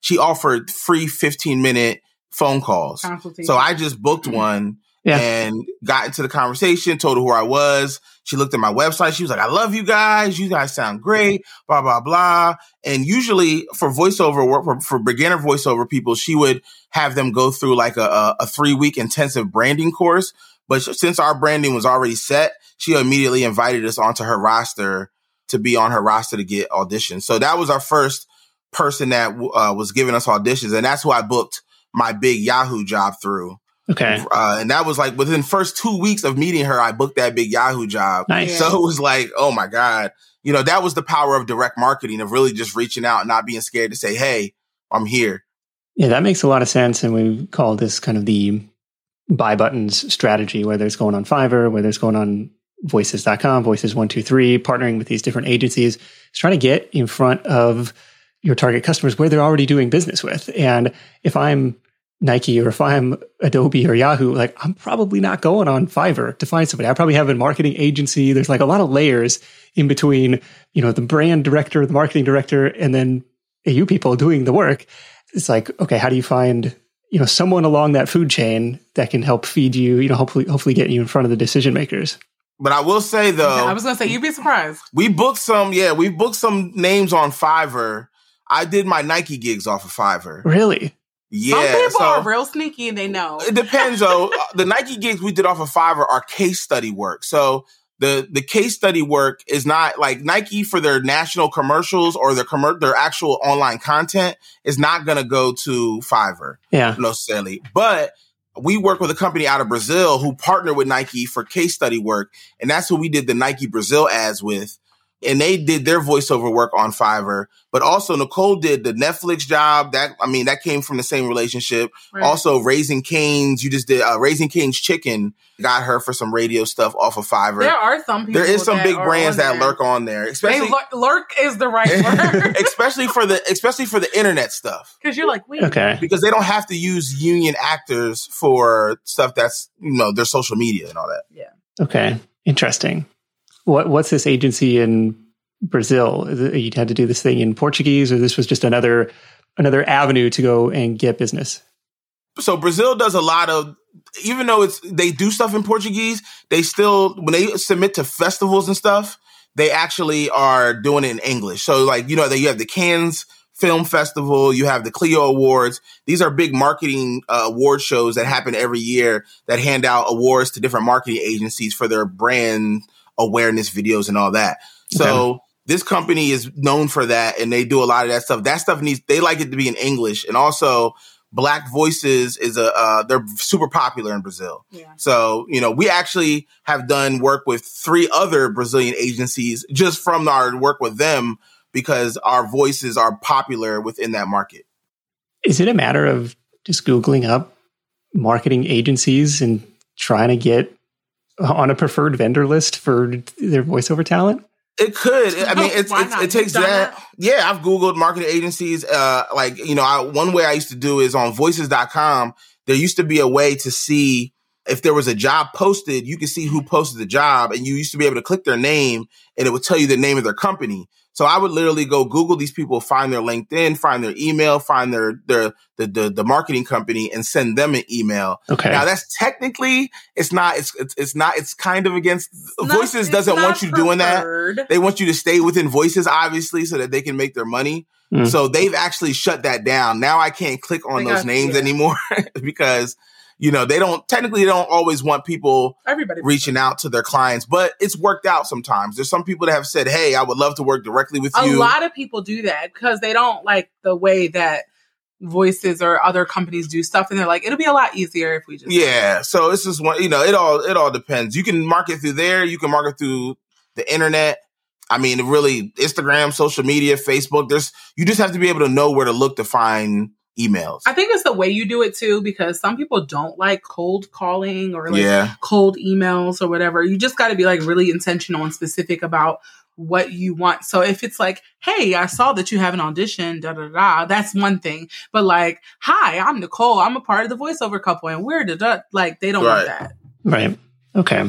she offered free fifteen minute phone calls. So I just booked one yeah. and got into the conversation, told her who I was. She looked at my website. She was like, I love you guys. You guys sound great, blah, blah, blah. And usually for voiceover work, for, for beginner voiceover people, she would have them go through like a, a, a three week intensive branding course. But since our branding was already set, she immediately invited us onto her roster to be on her roster to get auditions. So that was our first person that uh, was giving us auditions. And that's who I booked my big Yahoo job through. Okay. Uh, and that was like within the first two weeks of meeting her, I booked that big Yahoo job. Nice. So it was like, oh my God, you know, that was the power of direct marketing, of really just reaching out and not being scared to say, hey, I'm here. Yeah, that makes a lot of sense. And we call this kind of the buy buttons strategy, whether it's going on Fiverr, whether it's going on voices dot com, voices one two three, partnering with these different agencies. It's trying to get in front of your target customers where they're already doing business with. And if I'm Nike or if I'm Adobe or Yahoo, like I'm probably not going on Fiverr to find somebody. I probably have a marketing agency. There's like a lot of layers in between, you know, the brand director, the marketing director, and then you people doing the work. It's like, okay, how do you find, you know, someone along that food chain that can help feed you, you know, hopefully, hopefully get you in front of the decision makers. But I will say though, yeah, I was going to say, you'd be surprised. We booked some, yeah, we booked some names on Fiverr. I did my Nike gigs off of Fiverr. Really? Yeah, some people so, are real sneaky and they know. It depends, though. The Nike gigs we did off of Fiverr are case study work. So the the case study work is not like Nike for their national commercials or their commer- their actual online content is not going to go to Fiverr, yeah, necessarily. But we work with a company out of Brazil who partnered with Nike for case study work, and that's who we did the Nike Brazil ads with. And they did their voiceover work on Fiverr. But also Nicole did the Netflix job. That, I mean, that came from the same relationship. Right. Also Raising Cane's, you just did uh, Raising Cane's Chicken, got her for some radio stuff off of Fiverr. There are some people. There is some big brands that lurk on there. Especially they lurk is the right word. especially for the especially for the internet stuff. Because you're like, wait. Okay. Because they don't have to use union actors for stuff that's, you know, their social media and all that. Yeah. Okay. Interesting. What what's this agency in Brazil? You had to do this thing in Portuguese, or this was just another another avenue to go and get business? So Brazil does a lot of, even though it's they do stuff in Portuguese, they still, when they submit to festivals and stuff, they actually are doing it in English. So like, you know, they, you have the Cannes Film Festival, you have the Clio Awards. These are big marketing uh, award shows that happen every year that hand out awards to different marketing agencies for their brand awareness videos and all that. So okay. This company is known for that, and they do a lot of that stuff. That stuff needs, they like it to be in English. And also Black Voices is a, uh, they're super popular in Brazil. Yeah. So, you know, we actually have done work with three other Brazilian agencies just from our work with them because our voices are popular within that market. Is it a matter of just Googling up marketing agencies and trying to get on a preferred vendor list for their voiceover talent? It could. I mean, it's, it's, it takes that. that. Yeah, I've Googled marketing agencies. Uh, like, you know, I, one way I used to do is on voices dot com. There used to be a way to see if there was a job posted, you could see who posted the job, and you used to be able to click their name and it would tell you the name of their company. So I would literally go Google these people, find their LinkedIn, find their email, find their, their, the, the, the marketing company and send them an email. Okay. Now that's technically, it's not, it's, it's, it's not, it's kind of against it's Voices not, doesn't want you preferred. doing that. They want you to stay within Voices, obviously, so that they can make their money. Mm. So they've actually shut that down. Now I can't click on those names anymore because, you know, they don't, technically they don't always want people Everybody reaching out to their clients, but it's worked out sometimes. There's some people that have said, hey, I would love to work directly with a you. A lot of people do that because they don't like the way that Voices or other companies do stuff. And they're like, it'll be a lot easier if we just. Yeah. So it's just one, you know, it all, it all depends. You can market through there. You can market through the internet. I mean, really Instagram, social media, Facebook, there's, you just have to be able to know where to look to find emails. I think it's the way you do it too, because some people don't like cold calling or like yeah. cold emails or whatever. You just got to be like really intentional and specific about what you want. So if it's like, hey, I saw that you have an audition, da da da, that's one thing. But like, hi, I'm Nicole. I'm a part of the voiceover couple, and we're da da. Like they don't right. want that. Right. Okay.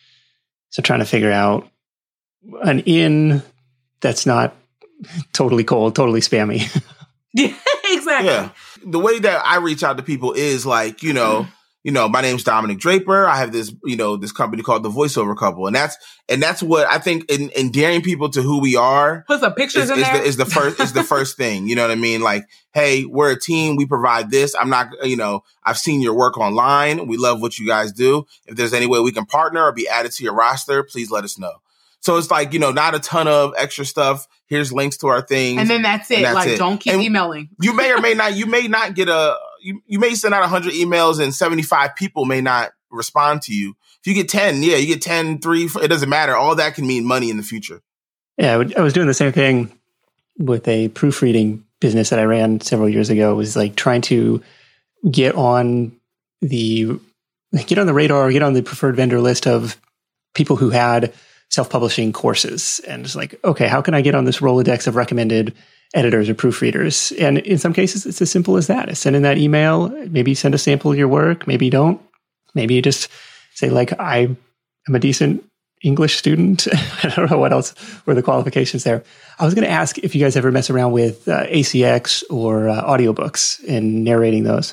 So trying to figure out an in that's not totally cold, totally spammy. Yeah, exactly. exactly. Yeah. The way that I reach out to people is like, you know, mm-hmm. you know, my name's Dominic Draper. I have this, you know, this company called The Voiceover Couple. And that's, and that's what I think in, endearing people to who we are. Put some pictures is, in is there. The, is the first, is the first thing. You know what I mean? Like, hey, we're a team. We provide this. I'm not, you know, I've seen your work online. We love what you guys do. If there's any way we can partner or be added to your roster, please let us know. So it's like, you know, not a ton of extra stuff. Here's links to our things. And then that's it. That's like, it. Don't keep and emailing. You may or may not, you may not get a, you, you may send out one hundred emails and seventy-five people may not respond to you. If you get ten, yeah, you get ten, three, it doesn't matter. All that can mean money in the future. Yeah, I was doing the same thing with a proofreading business that I ran several years ago. It was like trying to get on the, get on the radar, get on the preferred vendor list of people who had self-publishing courses. And it's like, okay, how can I get on this Rolodex of recommended editors or proofreaders? And in some cases, it's as simple as that. Send in that email, maybe send a sample of your work, maybe you don't. Maybe you just say like, I am a decent English student. I don't know what else were the qualifications there. I was going to ask if you guys ever mess around with uh, A C X or uh, audiobooks and narrating those.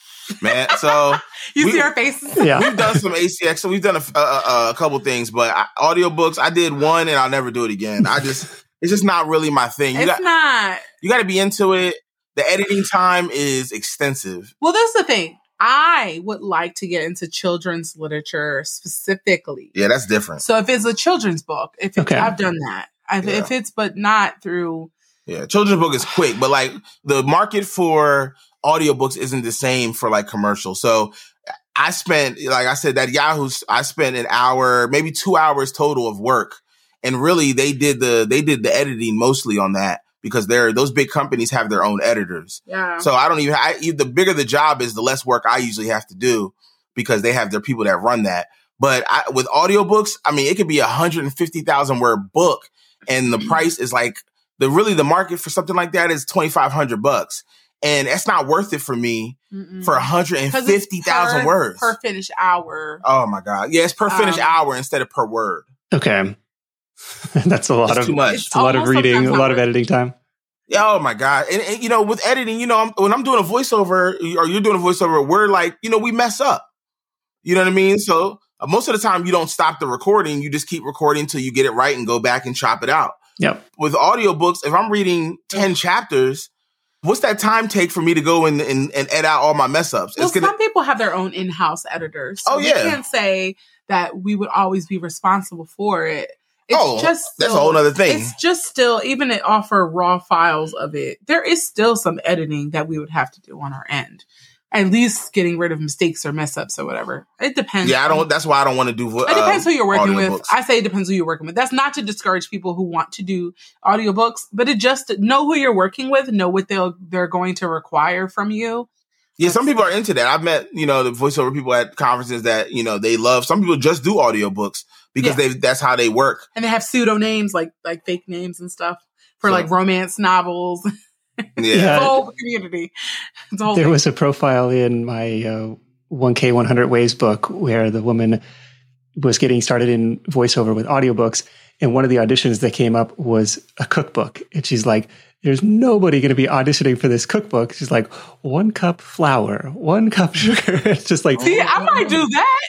Man, so you we, see our faces. Yeah, we've done some A C X, so we've done a, a, a couple things, but I, audiobooks, I did one and I'll never do it again. I just, it's just not really my thing. You it's got, not. You got to be into it. The editing time is extensive. Well, that's the thing. I would like to get into children's literature specifically. Yeah, that's different. So if it's a children's book, if it's, okay. I've done that. I've, yeah. If it's, but not through. Yeah, children's book is quick, but like the market for audiobooks isn't the same for like commercial. So I spent, like I said, that Yahoo, I spent an hour, maybe two hours total of work. And really they did the, they did the editing mostly on that because they're, those big companies have their own editors. Yeah. So I don't even, I, the bigger the job is, the less work I usually have to do because they have their people that run that. But I, with audiobooks, I mean, it could be a one hundred fifty thousand word book and the price is like, the really the market for something like that is twenty-five hundred bucks. And that's not worth it for me Mm-mm. for one hundred fifty thousand words. Per finished hour. Oh my God. Yeah, it's per finished um, hour instead of per word. Okay. That's a lot it's of too much. It's a lot of reading, a lot of editing time. Yeah, oh my God. And, and you know, with editing, you know, I'm, when I'm doing a voiceover or you're doing a voiceover, we're like, you know, we mess up. You know what I mean? So uh, most of the time you don't stop the recording. You just keep recording until you get it right and go back and chop it out. Yep. With audiobooks, if I'm reading ten chapters, what's that time take for me to go and, and, and edit out all my mess ups? Well, it's gonna, some people have their own in-house editors. So oh, yeah. We can't say that we would always be responsible for it. It's oh, just still, that's a whole other thing. It's just still, even it offer raw files of it, there is still some editing that we would have to do on our end. At least getting rid of mistakes or mess ups or whatever. It depends. Yeah, I don't. That's why I don't want to do. Uh, it depends who you're working with. Books. I say it depends who you're working with. That's not to discourage people who want to do audiobooks, but it just know who you're working with, know what they'll they're going to require from you. Yeah, That's, some people are into that. I've met you know the voiceover people at conferences that you know they love. Some people just do audiobooks because yeah. they that's how they work, and they have pseudonames like like fake names and stuff for so, like romance novels. Yeah, the whole community. The whole there thing. was a profile in my uh, one K one hundred Ways book where the woman was getting started in voiceover with audiobooks. And one of the auditions that came up was a cookbook. And she's like, there's nobody going to be auditioning for this cookbook. She's like, one cup flour, one cup sugar. It's just like, see, I might do that.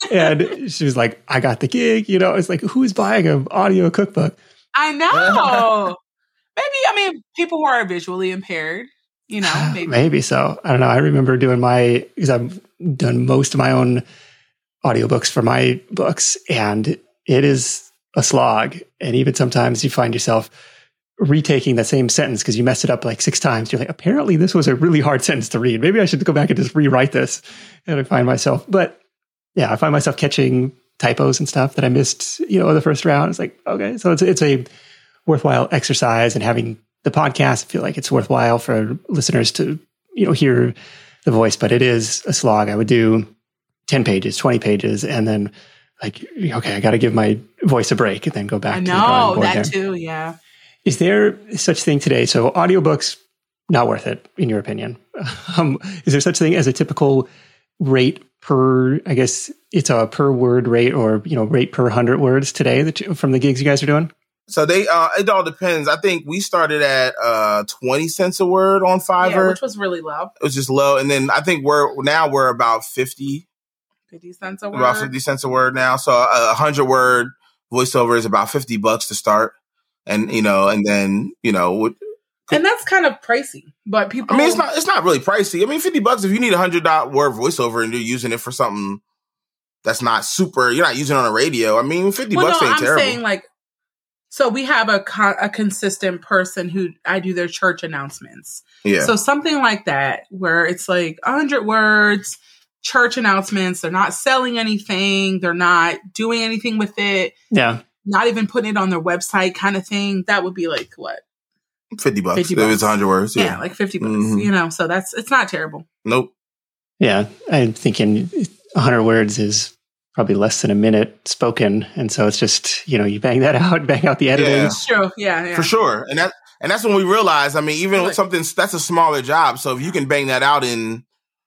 And she was like, I got the gig. You know, it's like, who's buying an audio cookbook? I know. Maybe, I mean, people who are visually impaired, you know, maybe. Maybe so. I don't know. I remember doing my, because I've done most of my own audiobooks for my books, and it is a slog. And even sometimes you find yourself retaking the same sentence because you messed it up like six times. You're like, apparently this was a really hard sentence to read. Maybe I should go back and just rewrite this. And I find myself, but yeah, I find myself catching typos and stuff that I missed, you know, the first round. It's like, okay, so it's, it's a worthwhile exercise, and having the podcast, I feel like it's worthwhile for listeners to, you know, hear the voice, but it is a slog. I would do ten pages, twenty pages, and then like, okay, I got to give my voice a break and then go back I to the drawing know board that there. too. Yeah. Is there such thing today? So audiobooks, not worth it, in your opinion. Um, is there such thing as a typical rate per, I guess it's a per word rate, or, you know, rate per hundred words today that you, from the gigs you guys are doing? So they, uh, it all depends. I think we started at uh, twenty cents a word on Fiverr. Yeah, which was really low. It was just low. And then I think we're, now we're about fifty. fifty cents a word. About fifty cents a word now. So a hundred word voiceover is about fifty bucks to start. And, you know, and then, you know. And that's kind of pricey, but people. I mean, it's not, it's not really pricey. I mean, fifty bucks, if you need a hundred word voiceover and you're using it for something that's not super, you're not using it on a radio. I mean, fifty well, bucks no, ain't I'm terrible. saying like, so we have a con- a consistent person who I do their church announcements. Yeah. So something like that, where it's like a hundred words, church announcements. They're not selling anything. They're not doing anything with it. Yeah. Not even putting it on their website, kind of thing. That would be like what? fifty bucks. fifty If bucks. it's a hundred words. Yeah. Yeah, like fifty bucks. Mhm. You know, so that's it's not terrible. Nope. Yeah. I'm thinking a hundred words is probably less than a minute spoken. And so it's just, you know, you bang that out, bang out the editing. Yeah. Sure. Yeah, yeah. For sure. And that, and that's when we realized, I mean, even with Right. something, that's a smaller job. So if you can bang that out in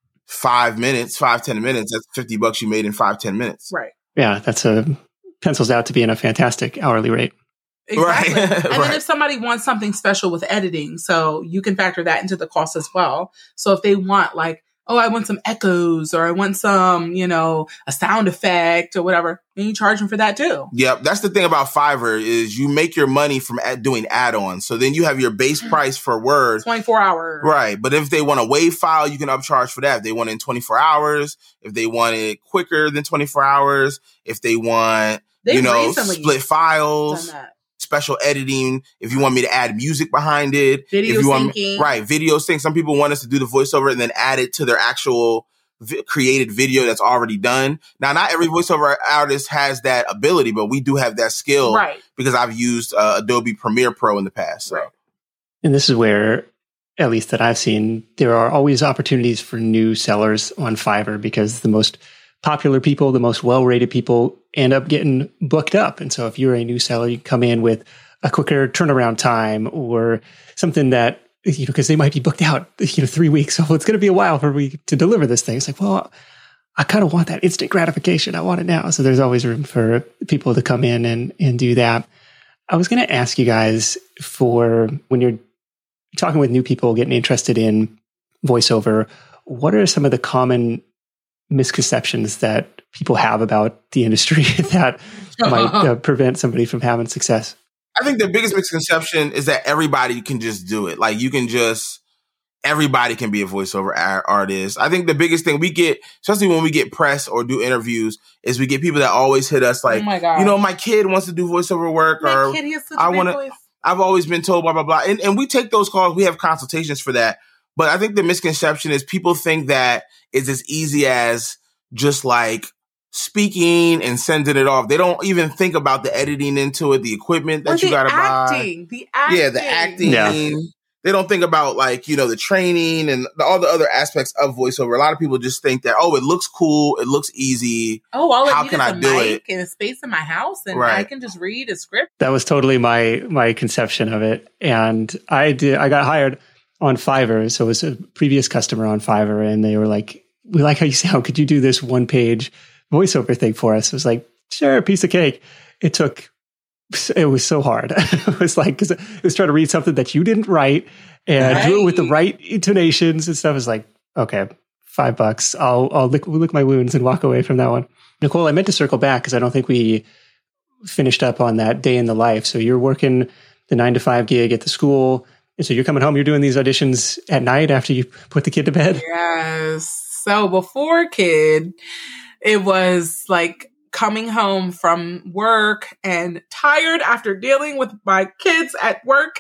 five minutes, five, ten minutes, that's fifty bucks you made in five, ten minutes. Right. Yeah. That's a, pencils out to be in a fantastic hourly rate. Exactly. Right. And Right. then if somebody wants something special with editing, so you can factor that into the cost as well. So if they want like, oh, I want some echoes or I want some, you know, a sound effect or whatever, then you charge them for that too. Yep. That's the thing about Fiverr is you make your money from ad- doing add-ons. So then you have your base price for Word. twenty-four hours. Right. But if they want a WAV file, you can upcharge for that. If they want it in twenty-four hours, if they want it quicker than twenty-four hours, if they want, They've you know, recently split files. done that. Special editing, if you want me to add music behind it, Video if you want syncing. right, video sync. Some people want us to do the voiceover and then add it to their actual vi- created video that's already done. Now, not every voiceover artist has that ability, but we do have that skill, Right. because I've used uh, Adobe Premiere Pro in the past. So. Right. And this is where, at least that I've seen, there are always opportunities for new sellers on Fiverr because the most popular people, the most well-rated people end up getting booked up. And so if you're a new seller, you come in with a quicker turnaround time or something that, you know, because they might be booked out, you know, three weeks. So it's going to be a while for me to deliver this thing. It's like, well, I kind of want that instant gratification. I want it now. So there's always room for people to come in and, and do that. I was going to ask you guys for when you're talking with new people getting interested in voiceover, what are some of the common misconceptions that people have about the industry that might uh, prevent somebody from having success? I think the biggest misconception is that everybody can just do it. Like you can just, everybody can be a voiceover a- artist. I think the biggest thing we get, especially when we get press or do interviews, is we get people that always hit us like, Oh my God. you know, my kid wants to do voiceover work, My or kid, he has such a I big wanna- voice. I've always been told blah, blah, blah. And, and we take those calls. We have consultations for that. But I think the misconception is people think that it's as easy as just like speaking and sending it off. They don't even think about the editing into it, the equipment that Or you the got to buy. acting, the acting. Yeah, the acting. Yeah. They don't think about like, you know, the training and the, all the other aspects of voiceover. A lot of people just think that, oh, it looks cool. It looks easy. Oh, all How I need can is I a do mic it? and a space in my house, and Right. I can just read a script. That was totally my my conception of it. And I did I got hired on Fiverr. So it was a previous customer on Fiverr, and they were like, we like how you sound. Could you do this one page voiceover thing for us? It was like, sure, piece of cake. It took, it was so hard. It was like, because it was trying to read something that you didn't write and do it with the right intonations and stuff. It was like, okay, five bucks. I'll, I'll lick, lick my wounds and walk away from that one. Nicole, I meant to circle back because I don't think we finished up on that day in the life. So you're working the nine to five gig at the school. And so you're coming home, you're doing these auditions at night after you put the kid to bed? Yes. So before kid, it was like coming home from work and tired after dealing with my kids at work.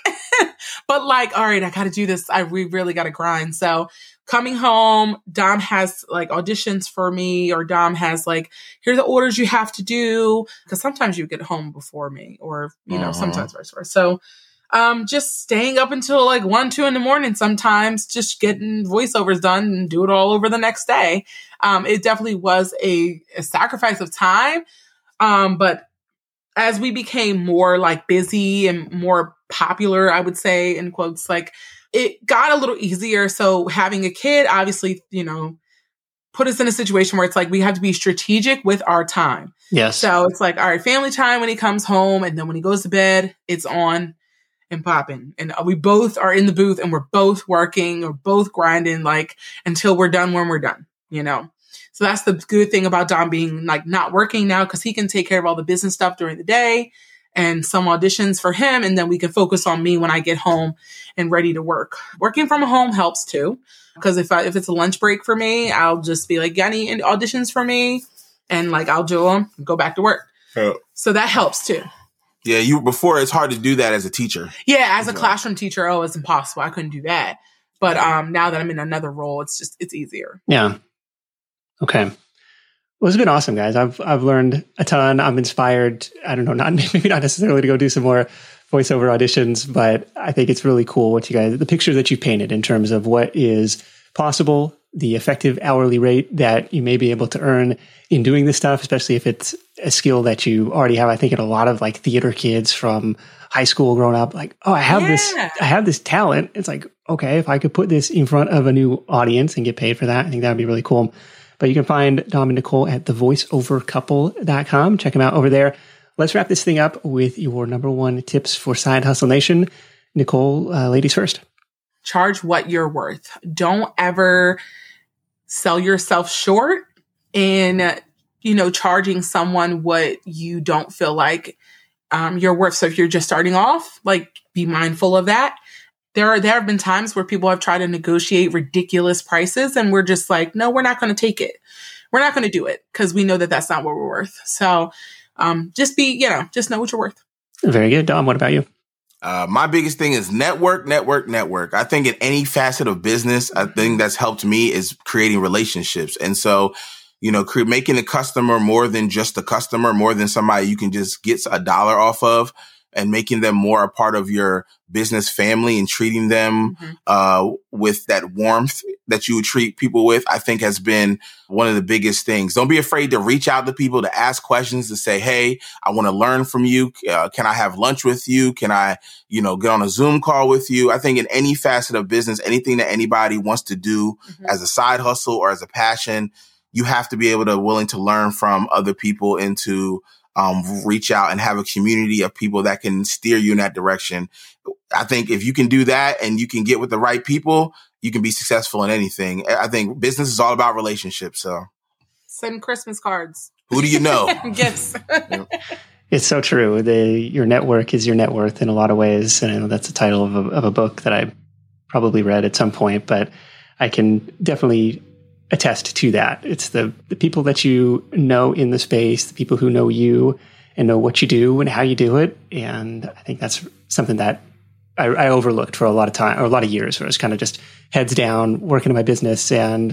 But like, all right, I got to do this. I we really got to grind. So coming home, Dom has like auditions for me, or Dom has like, here are the orders you have to do. Because sometimes you get home before me, or, you know, Uh-huh. sometimes vice versa. So um, just staying up until like one, two in the morning, sometimes just getting voiceovers done and do it all over the next day. Um, it definitely was a, a sacrifice of time. Um, but as we became more like busy and more popular, I would say in quotes, like it got a little easier. So having a kid, obviously, you know, put us in a situation where it's like we have to be strategic with our time. Yes. So it's like, all right, family time when he comes home, and then when he goes to bed, it's on and popping. And we both are in the booth and we're both working or both grinding like until we're done when we're done, you know? So that's the good thing about Dom being like not working now, because he can take care of all the business stuff during the day and some auditions for him. And then we can focus on me when I get home and ready to work. Working from home helps too. Because if I, if it's a lunch break for me, I'll just be like, got any auditions for me? And like, I'll do them and go back to work. Oh. So that helps too. Yeah. You, before it's hard to do that as a teacher. Yeah. As a classroom teacher, oh, it's impossible. I couldn't do that. But um, now that I'm in another role, it's just, it's easier. Yeah. Okay. Well, it's been awesome, guys. I've, I've learned a ton. I'm inspired. I don't know, not maybe not necessarily to go do some more voiceover auditions, but I think it's really cool what you guys, the picture that you've painted in terms of what is possible, the effective hourly rate that you may be able to earn in doing this stuff, especially if it's a skill that you already have. I think in a lot of like theater kids from high school growing up, like, oh, I have yeah. this, I have this talent. It's like, okay, if I could put this in front of a new audience and get paid for that, I think that would be really cool. But you can find Dom and Nicole at the voice over couple dot com. Check them out over there. Let's wrap this thing up with your number one tips for Side Hustle Nation. Nicole, uh, ladies first. Charge what you're worth. Don't ever sell yourself short in, you know, charging someone what you don't feel like um, you're worth. So if you're just starting off, like, be mindful of that. There are, there have been times where people have tried to negotiate ridiculous prices and we're just like, no, we're not going to take it. We're not going to do it because we know that that's not what we're worth. So um, just be, you know, just know what you're worth. Very good. Dom, what about you? Uh, my biggest thing is network, network, network. I think in any facet of business, a thing that's helped me is creating relationships. And so, you know, cre- making the customer more than just a customer, more than somebody you can just get a dollar off of, and making them more a part of your business family and treating them mm-hmm. uh, with that warmth that you would treat people with, I think has been one of the biggest things. Don't be afraid to reach out to people, to ask questions, to say, hey, I want to learn from you. Uh, can I have lunch with you? Can I, you know, get on a Zoom call with you? I think in any facet of business, anything that anybody wants to do mm-hmm. as a side hustle or as a passion, you have to be able to willing to learn from other people and to Um, reach out and have a community of people that can steer you in that direction. I think if you can do that and you can get with the right people, you can be successful in anything. I think business is all about relationships. So send Christmas cards. Who do you know? Gifts. It's so true. The, your network is your net worth in a lot of ways. And I know that's the title of a, of a book that I probably read at some point, but I can definitely attest to that. It's the, the people that you know in the space, the people who know you and know what you do and how you do it. And I think that's something that I, I overlooked for a lot of time, or a lot of years, where I was kind of just heads down, working in my business. And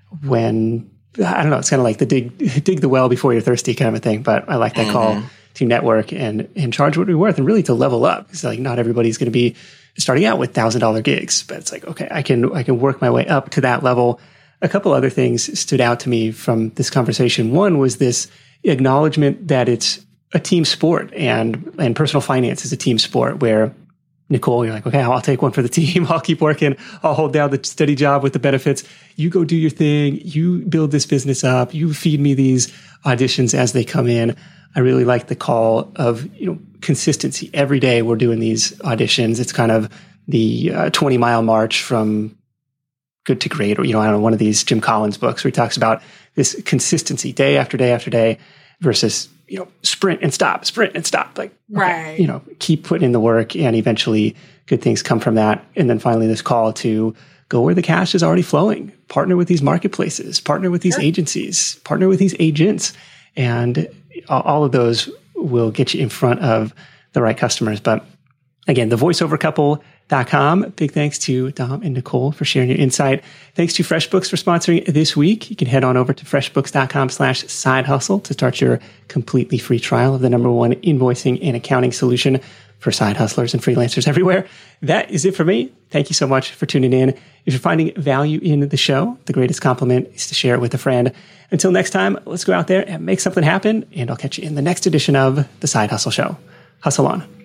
when, I don't know, it's kind of like the dig, dig the well before you're thirsty kind of a thing. But I like that mm-hmm. call to network and, and charge what we're worth, and really to level up. It's like, not everybody's going to be starting out with thousand dollar gigs, but it's like, okay, I can, I can work my way up to that level. A couple other things stood out to me from this conversation. One was this acknowledgement that it's a team sport, and, and personal finance is a team sport, where Nicole, you're like, okay, I'll take one for the team. I'll keep working. I'll hold down the steady job with the benefits. You go do your thing. You build this business up. You feed me these auditions as they come in. I really like the call of, you know, consistency. Every day we're doing these auditions. It's kind of the uh, twenty mile march from good to great, or, you know, I don't know, one of these Jim Collins books where he talks about this consistency day after day after day versus, you know, sprint and stop, sprint and stop. Like, right. Okay, you know, keep putting in the work, and eventually good things come from that. And then finally this call to go where the cash is already flowing, partner with these marketplaces, partner with these sure. agencies, partner with these agents. And all of those will get you in front of the right customers. But again, the voice over couple dot com. Big thanks to Dom and Nicole for sharing your insight. Thanks to FreshBooks for sponsoring this week. You can head on over to freshbooks.com slash side hustle to start your completely free trial of the number one invoicing and accounting solution for side hustlers and freelancers everywhere. That is it for me. Thank you so much for tuning in. If you're finding value in the show, the greatest compliment is to share it with a friend. Until next time, let's go out there and make something happen, and I'll catch you in the next edition of The Side Hustle Show. Hustle on.